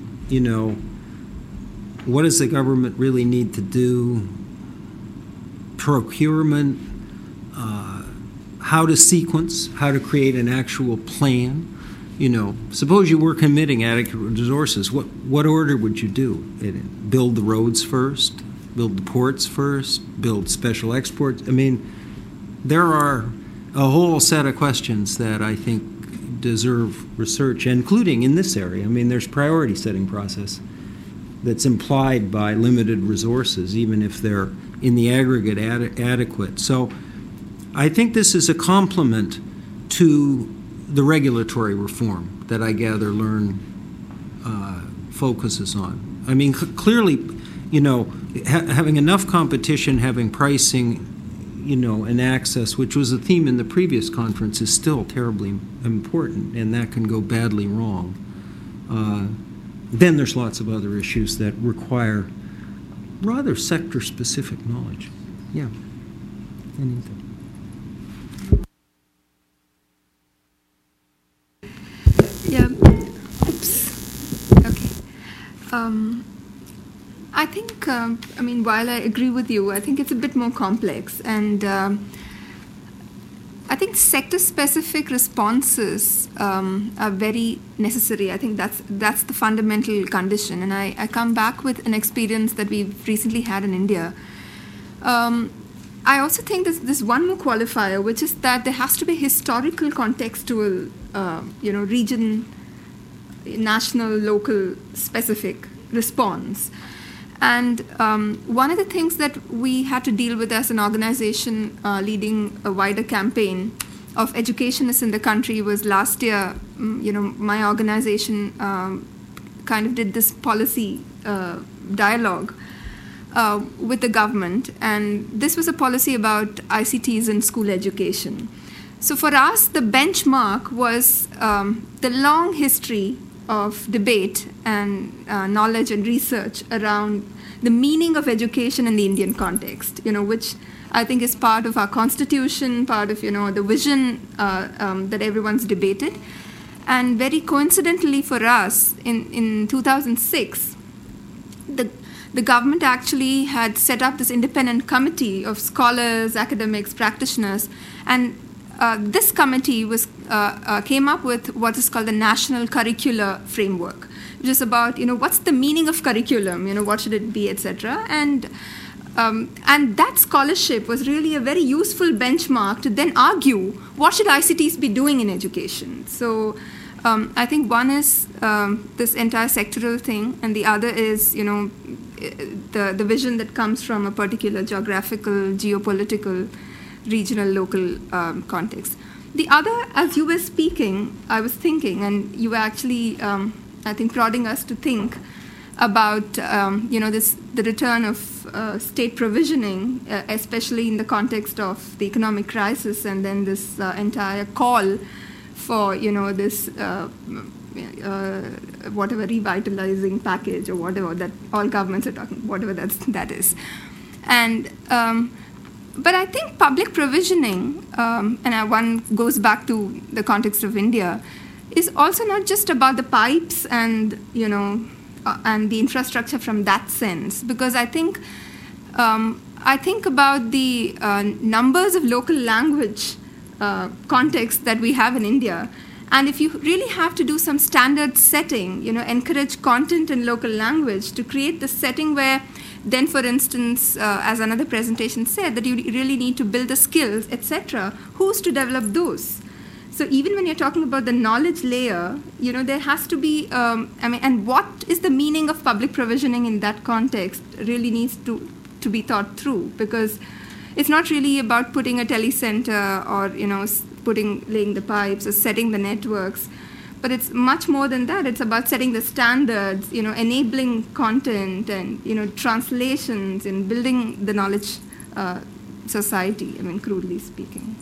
Speaker 1: what does the government really need to do, procurement, how to sequence, how to create an actual plan. Suppose you were committing adequate resources, what order would you do? Build the roads first, build the ports first, build special exports? There are a whole set of questions that I think deserve research, including in this area. There's priority setting process that's implied by limited resources, even if they're in the aggregate adequate. So I think this is a complement to the regulatory reform that I gather LEARN focuses on. Clearly, having enough competition, having pricing, and access, which was a theme in the previous conference, is still terribly important, and that can go badly wrong. Then there's lots of other issues that require rather sector-specific knowledge. Yeah. Anything.
Speaker 5: Yeah. Oops. Okay. I think, while I agree with you, I think it's a bit more complex. And I think sector-specific responses are very necessary. I think that's the fundamental condition. And I come back with an experience that we've recently had in India. I also think there's one more qualifier, which is that there has to be historical contextual, region, national, local, specific response. And one of the things that we had to deal with as an organization leading a wider campaign of educationists in the country was last year, my organization kind of did this policy dialogue with the government. And this was a policy about ICTs in school education. So for us, the benchmark was the long history of debate and knowledge and research around the meaning of education in the Indian context, which I think is part of our constitution, part of, the vision that everyone's debated. And very coincidentally for us, in 2006, the government actually had set up this independent committee of scholars, academics, practitioners, and this committee came up with what is called the National Curricular Framework, which is about, what's the meaning of curriculum, what should it be, etc. And that scholarship was really a very useful benchmark to then argue what should ICTs be doing in education. So I think one is this entire sectoral thing, and the other is, the vision that comes from a particular geographical, geopolitical, regional, local context. The other, as you were speaking, I was thinking, and you were actually, I think, prodding us to think about, the return of state provisioning, especially in the context of the economic crisis, and then this entire call for, this whatever revitalizing package or whatever that all governments are talking, whatever that is. And but I think public provisioning, and one goes back to the context of India, is also not just about the pipes and and the infrastructure from that sense, because I think about the numbers of local language contexts that we have in India. And if you really have to do some standard setting, encourage content in local language to create the setting where then, for instance, as another presentation said, that you really need to build the skills, etc., who's to develop those? So even when you're talking about the knowledge layer, there has to be, and what is the meaning of public provisioning in that context really needs to be thought through, because it's not really about putting a telecenter or, laying the pipes or setting the networks, but it's much more than that. It's about setting the standards, enabling content and, translations and building the knowledge society, crudely speaking.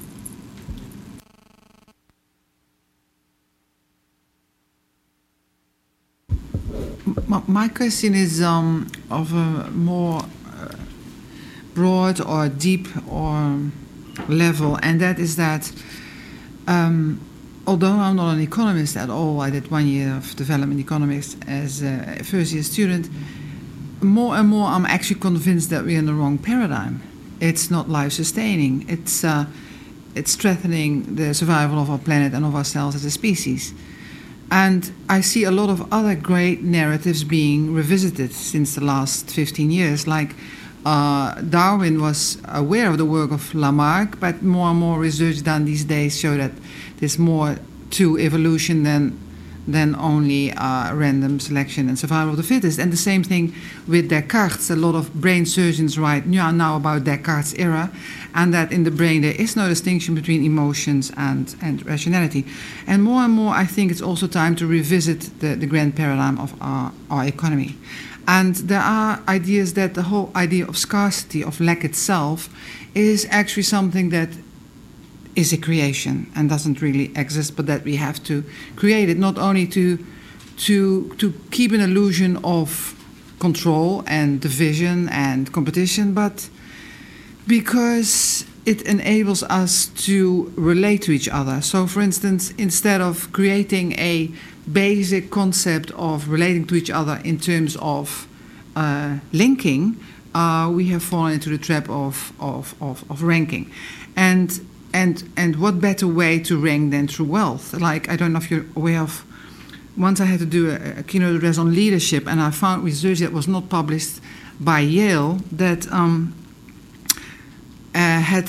Speaker 6: My question is of a more broad or deep or level, and that is that although I'm not an economist at all, I did 1 year of development economics as a first-year student, more and more I'm actually convinced that we're in the wrong paradigm. It's not life-sustaining. It's threatening the survival of our planet and of ourselves as a species. And I see a lot of other great narratives being revisited since the last 15 years, like Darwin was aware of the work of Lamarck, but more and more research done these days show that there's more to evolution than only random selection and survival of the fittest. And the same thing with Descartes. A lot of brain surgeons write now about Descartes' era, and that in the brain there is no distinction between emotions and rationality. And more I think it's also time to revisit the grand paradigm of our economy. And there are ideas that the whole idea of scarcity, of lack itself, is actually something that is a creation and doesn't really exist, but that we have to create it, not only to keep an illusion of control and division and competition, but because it enables us to relate to each other. So, for instance, instead of creating a basic concept of relating to each other in terms of linking, we have fallen into the trap of ranking. And what better way to rank than through wealth? Like, I don't know if you're aware of, once I had to do a keynote address on leadership, and I found research that was not published by Yale that had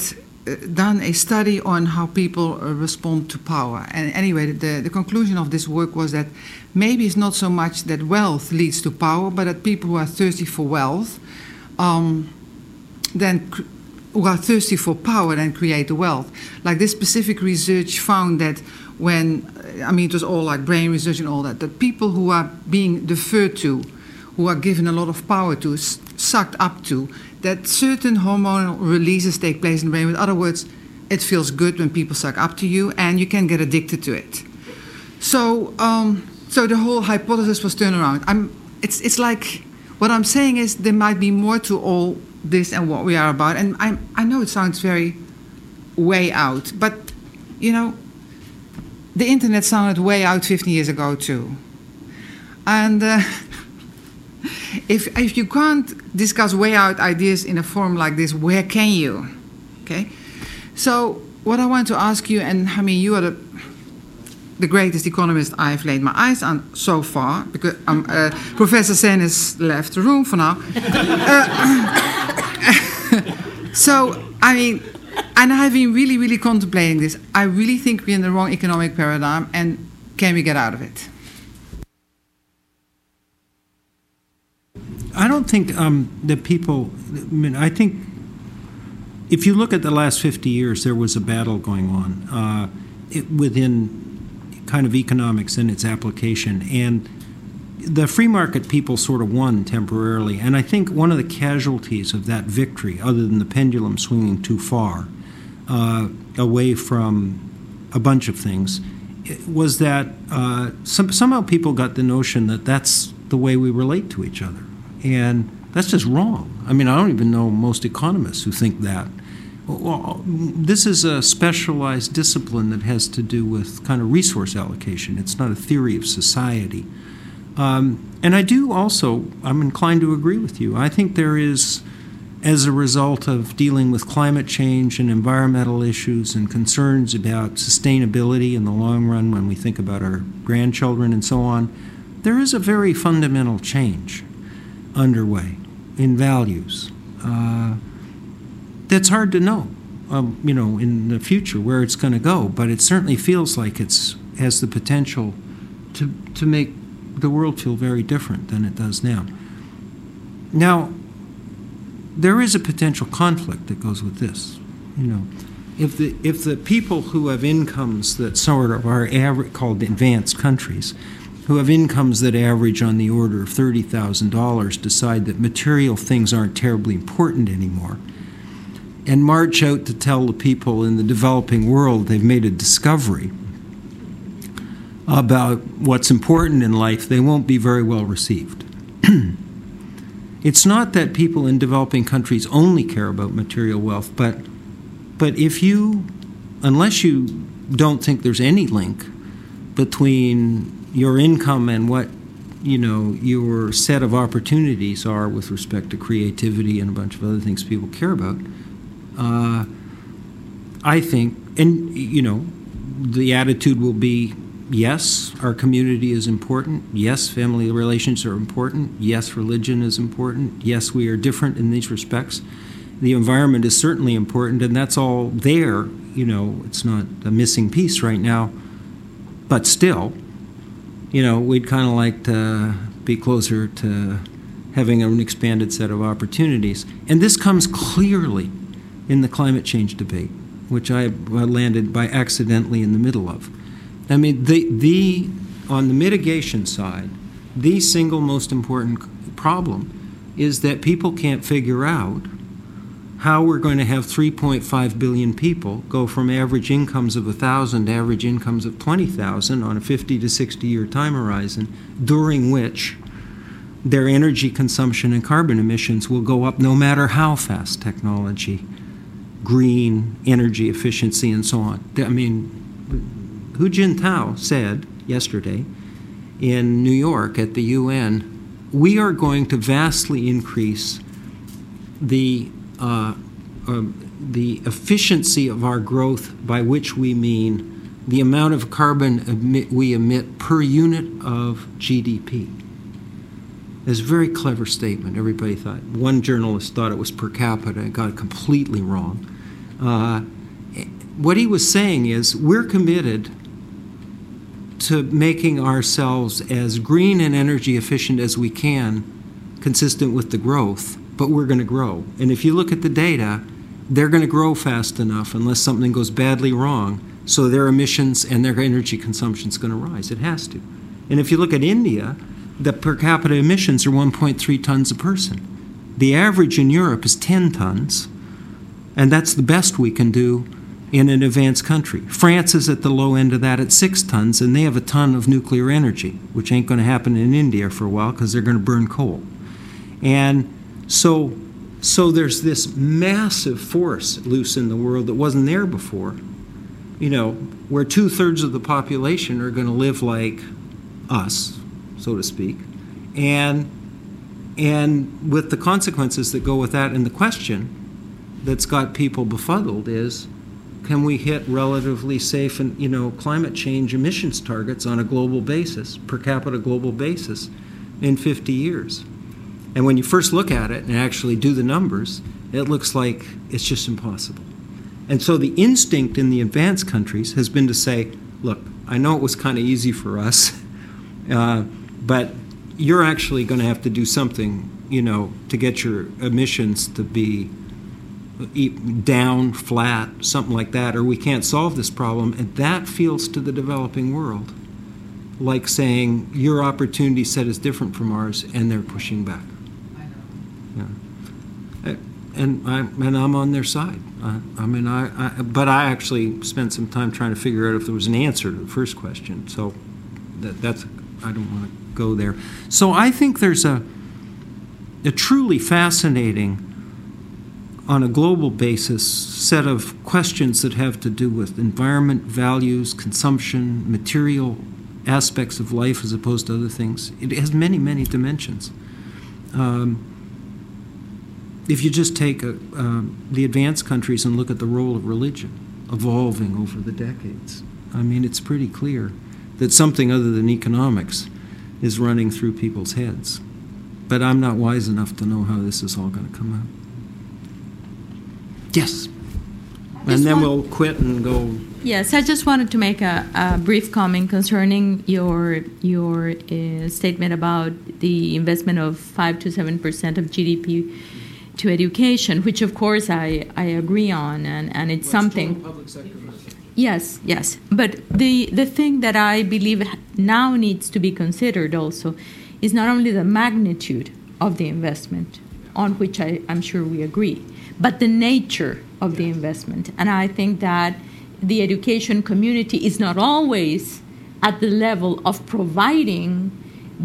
Speaker 6: done a study on how people respond to power. And anyway, the conclusion of this work was that maybe it's not so much that wealth leads to power, but that people who are thirsty for wealth, who are thirsty for power, then create the wealth. Like this specific research found that when, it was all like brain research and all that, that people who are being deferred to, who are given a lot of power to, sucked up to, that certain hormonal releases take place in the brain. In other words, it feels good when people suck up to you, and you can get addicted to it. So, so the whole hypothesis was turned around. It's like, what I'm saying is there might be more to all this and what we are about. And I know it sounds very way out, but, the internet sounded way out 15 years ago too. And if you can't discuss way out ideas in a forum like this, where can you? Okay? So what I want to ask you, and you are the greatest economist I've laid my eyes on so far, because Professor Sen has left the room for now. So, and I've been really, really contemplating this. I really think we're in the wrong economic paradigm, and can we get out of it?
Speaker 1: I don't think that people, I think if you look at the last 50 years, there was a battle going on within kind of economics and its application. And the free market people sort of won temporarily. And I think one of the casualties of that victory, other than the pendulum swinging too far away from a bunch of things, was that somehow people got the notion that that's the way we relate to each other. And that's just wrong. I don't even know most economists who think that. Well, this is a specialized discipline that has to do with kind of resource allocation. It's not a theory of society. And I do also, I'm inclined to agree with you. I think there is, as a result of dealing with climate change and environmental issues and concerns about sustainability in the long run when we think about our grandchildren and so on, there is a very fundamental change underway in values. That's hard to know, in the future where it's going to go, but it certainly feels like it has the potential to make the world feel very different than it does now. Now, there is a potential conflict that goes with this. If the people who have incomes that sort of are called advanced countries, who have incomes that average on the order of $30,000, decide that material things aren't terribly important anymore, and march out to tell the people in the developing world they've made a discovery about what's important in life, they won't be very well received. It's not that people in developing countries only care about material wealth, but unless you don't think there's any link between your income and what your set of opportunities are with respect to creativity and a bunch of other things people care about, I think, and the attitude will be, yes, our community is important. Yes, family relations are important. Yes, religion is important. Yes, we are different in these respects. The environment is certainly important, and that's all there. It's not a missing piece right now, but still, we'd kind of like to be closer to having an expanded set of opportunities. And this comes clearly in the climate change debate, which I landed by accidentally in the middle of. On the mitigation side, the single most important problem is that people can't figure out how we're going to have 3.5 billion people go from average incomes of 1,000 to average incomes of 20,000 on a 50 to 60-year time horizon, during which their energy consumption and carbon emissions will go up no matter how fast technology, green, energy efficiency, and so on. Hu Jintao said yesterday in New York at the UN, we are going to vastly increase the efficiency of our growth, by which we mean the amount of carbon we emit per unit of GDP. It's a very clever statement. Everybody thought. One journalist thought it was per capita and got it completely wrong. What he was saying is we're committed to making ourselves as green and energy efficient as we can, consistent with the growth, but we're going to grow. And if you look at the data, they're going to grow fast enough unless something goes badly wrong, so their emissions and their energy consumption is going to rise. It has to. And if you look at India, the per capita emissions are 1.3 tons a person. The average in Europe is 10 tons, and that's the best we can do in an advanced country. France is at the low end of that at 6 tons, and they have a ton of nuclear energy, which ain't going to happen in India for a while because they're going to burn coal. And so there's this massive force loose in the world that wasn't there before, you know, where 2/3 of the population are going to live like us, so to speak, and with the consequences that go with that. And the question that's got people befuddled is, can we hit relatively safe and, you know, climate change emissions targets on a global basis, per capita global basis, in 50 years? And when you first look at it and actually do the numbers, it looks like it's just impossible. And so the instinct in the advanced countries has been to say, look, I know it was kind of easy for us, but you're actually going to have to do something, you know, to get your emissions to be down, flat, something like that, or we can't solve this problem. And that feels to the developing world like saying your opportunity set is different from ours, and they're pushing back. Yeah. And I'm on their side. But I actually spent some time trying to figure out if there was an answer to the first question. So that's I don't want to go there. So I think there's a truly fascinating, on a global basis, set of questions that have to do with environment, values, consumption, material aspects of life as opposed to other things. It has many, many dimensions. If you just take the advanced countries and look at the role of religion evolving over the decades, I mean, it's pretty clear that something other than economics is running through people's heads. But I'm not wise enough to know how this is all going to come out. Yes. And then we'll quit and go.
Speaker 7: Yes, I just wanted to make a brief comment concerning your statement about the investment of 5 to 7% of GDP to education, which of course I agree on, and it's something.
Speaker 1: Public sector.
Speaker 7: Yes, yes. But the thing that I believe now needs to be considered also is not only the magnitude of the investment, on which I'm sure we agree, but the nature of the investment. And I think that the education community is not always at the level of providing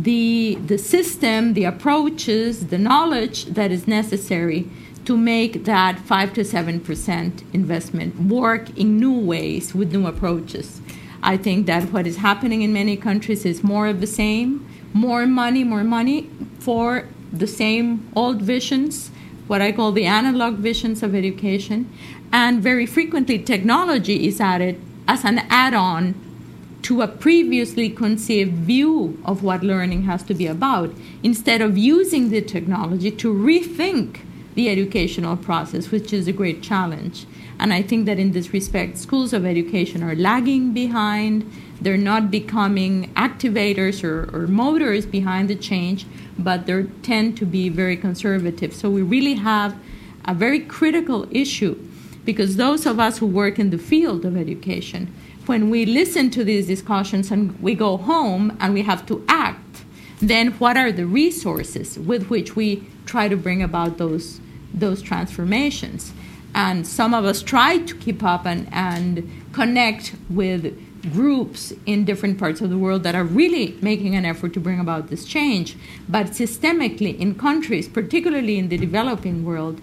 Speaker 7: the system, the approaches, the knowledge that is necessary to make that 5 to 7% investment work in new ways with new approaches. I think that what is happening in many countries is more of the same, more money for the same old visions, what I call the analog visions of education, and very frequently technology is added as an add-on to a previously conceived view of what learning has to be about, instead of using the technology to rethink the educational process, which is a great challenge. And I think that in this respect, schools of education are lagging behind. They're not becoming activators or motors behind the change, but they tend to be very conservative. So we really have a very critical issue, because those of us who work in the field of education, when we listen to these discussions and we go home and we have to act, then what are the resources with which we try to bring about those transformations? And some of us try to keep up and connect with groups in different parts of the world that are really making an effort to bring about this change. But systemically, in countries, particularly in the developing world,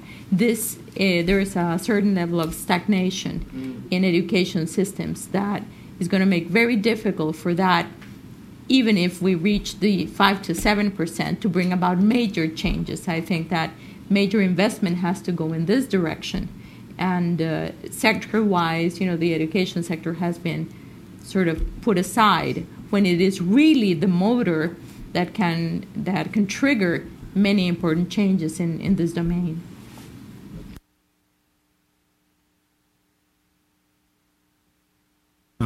Speaker 7: there is a certain level of stagnation in education systems that is going to make very difficult for that, even if we reach the 5 to 7%, to bring about major changes. I think that major investment has to go in this direction. And sector-wise, the education sector has been sort of put aside when it is really the motor that can trigger many important changes in this domain.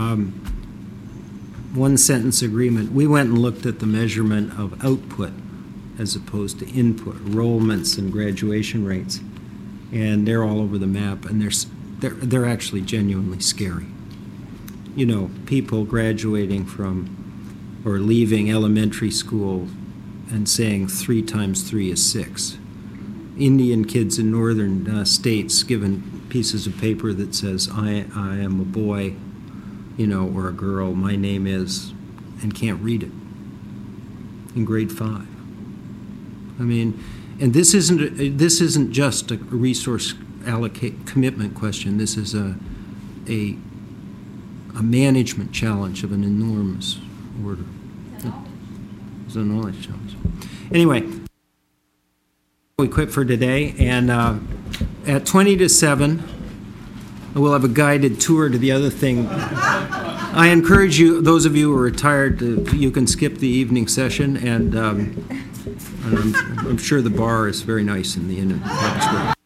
Speaker 1: one-sentence agreement. We went and looked at the measurement of output as opposed to input, enrollments and graduation rates, and they're all over the map, and they're actually genuinely scary. You know, people graduating from or leaving elementary school and saying 3 times 3 is 6. Indian kids in northern states given pieces of paper that says, I am a boy, you know, or a girl, my name is, and can't read it in grade 5. I mean, and this isn't just a resource commitment question. This is a management challenge of an enormous order. It's a knowledge challenge. Anyway, we quit for today, and at 20 to 7, we'll have a guided tour to the other thing. I encourage you, those of you who are retired, you can skip the evening session, and I'm sure the bar is very nice in the Inn in Park Square.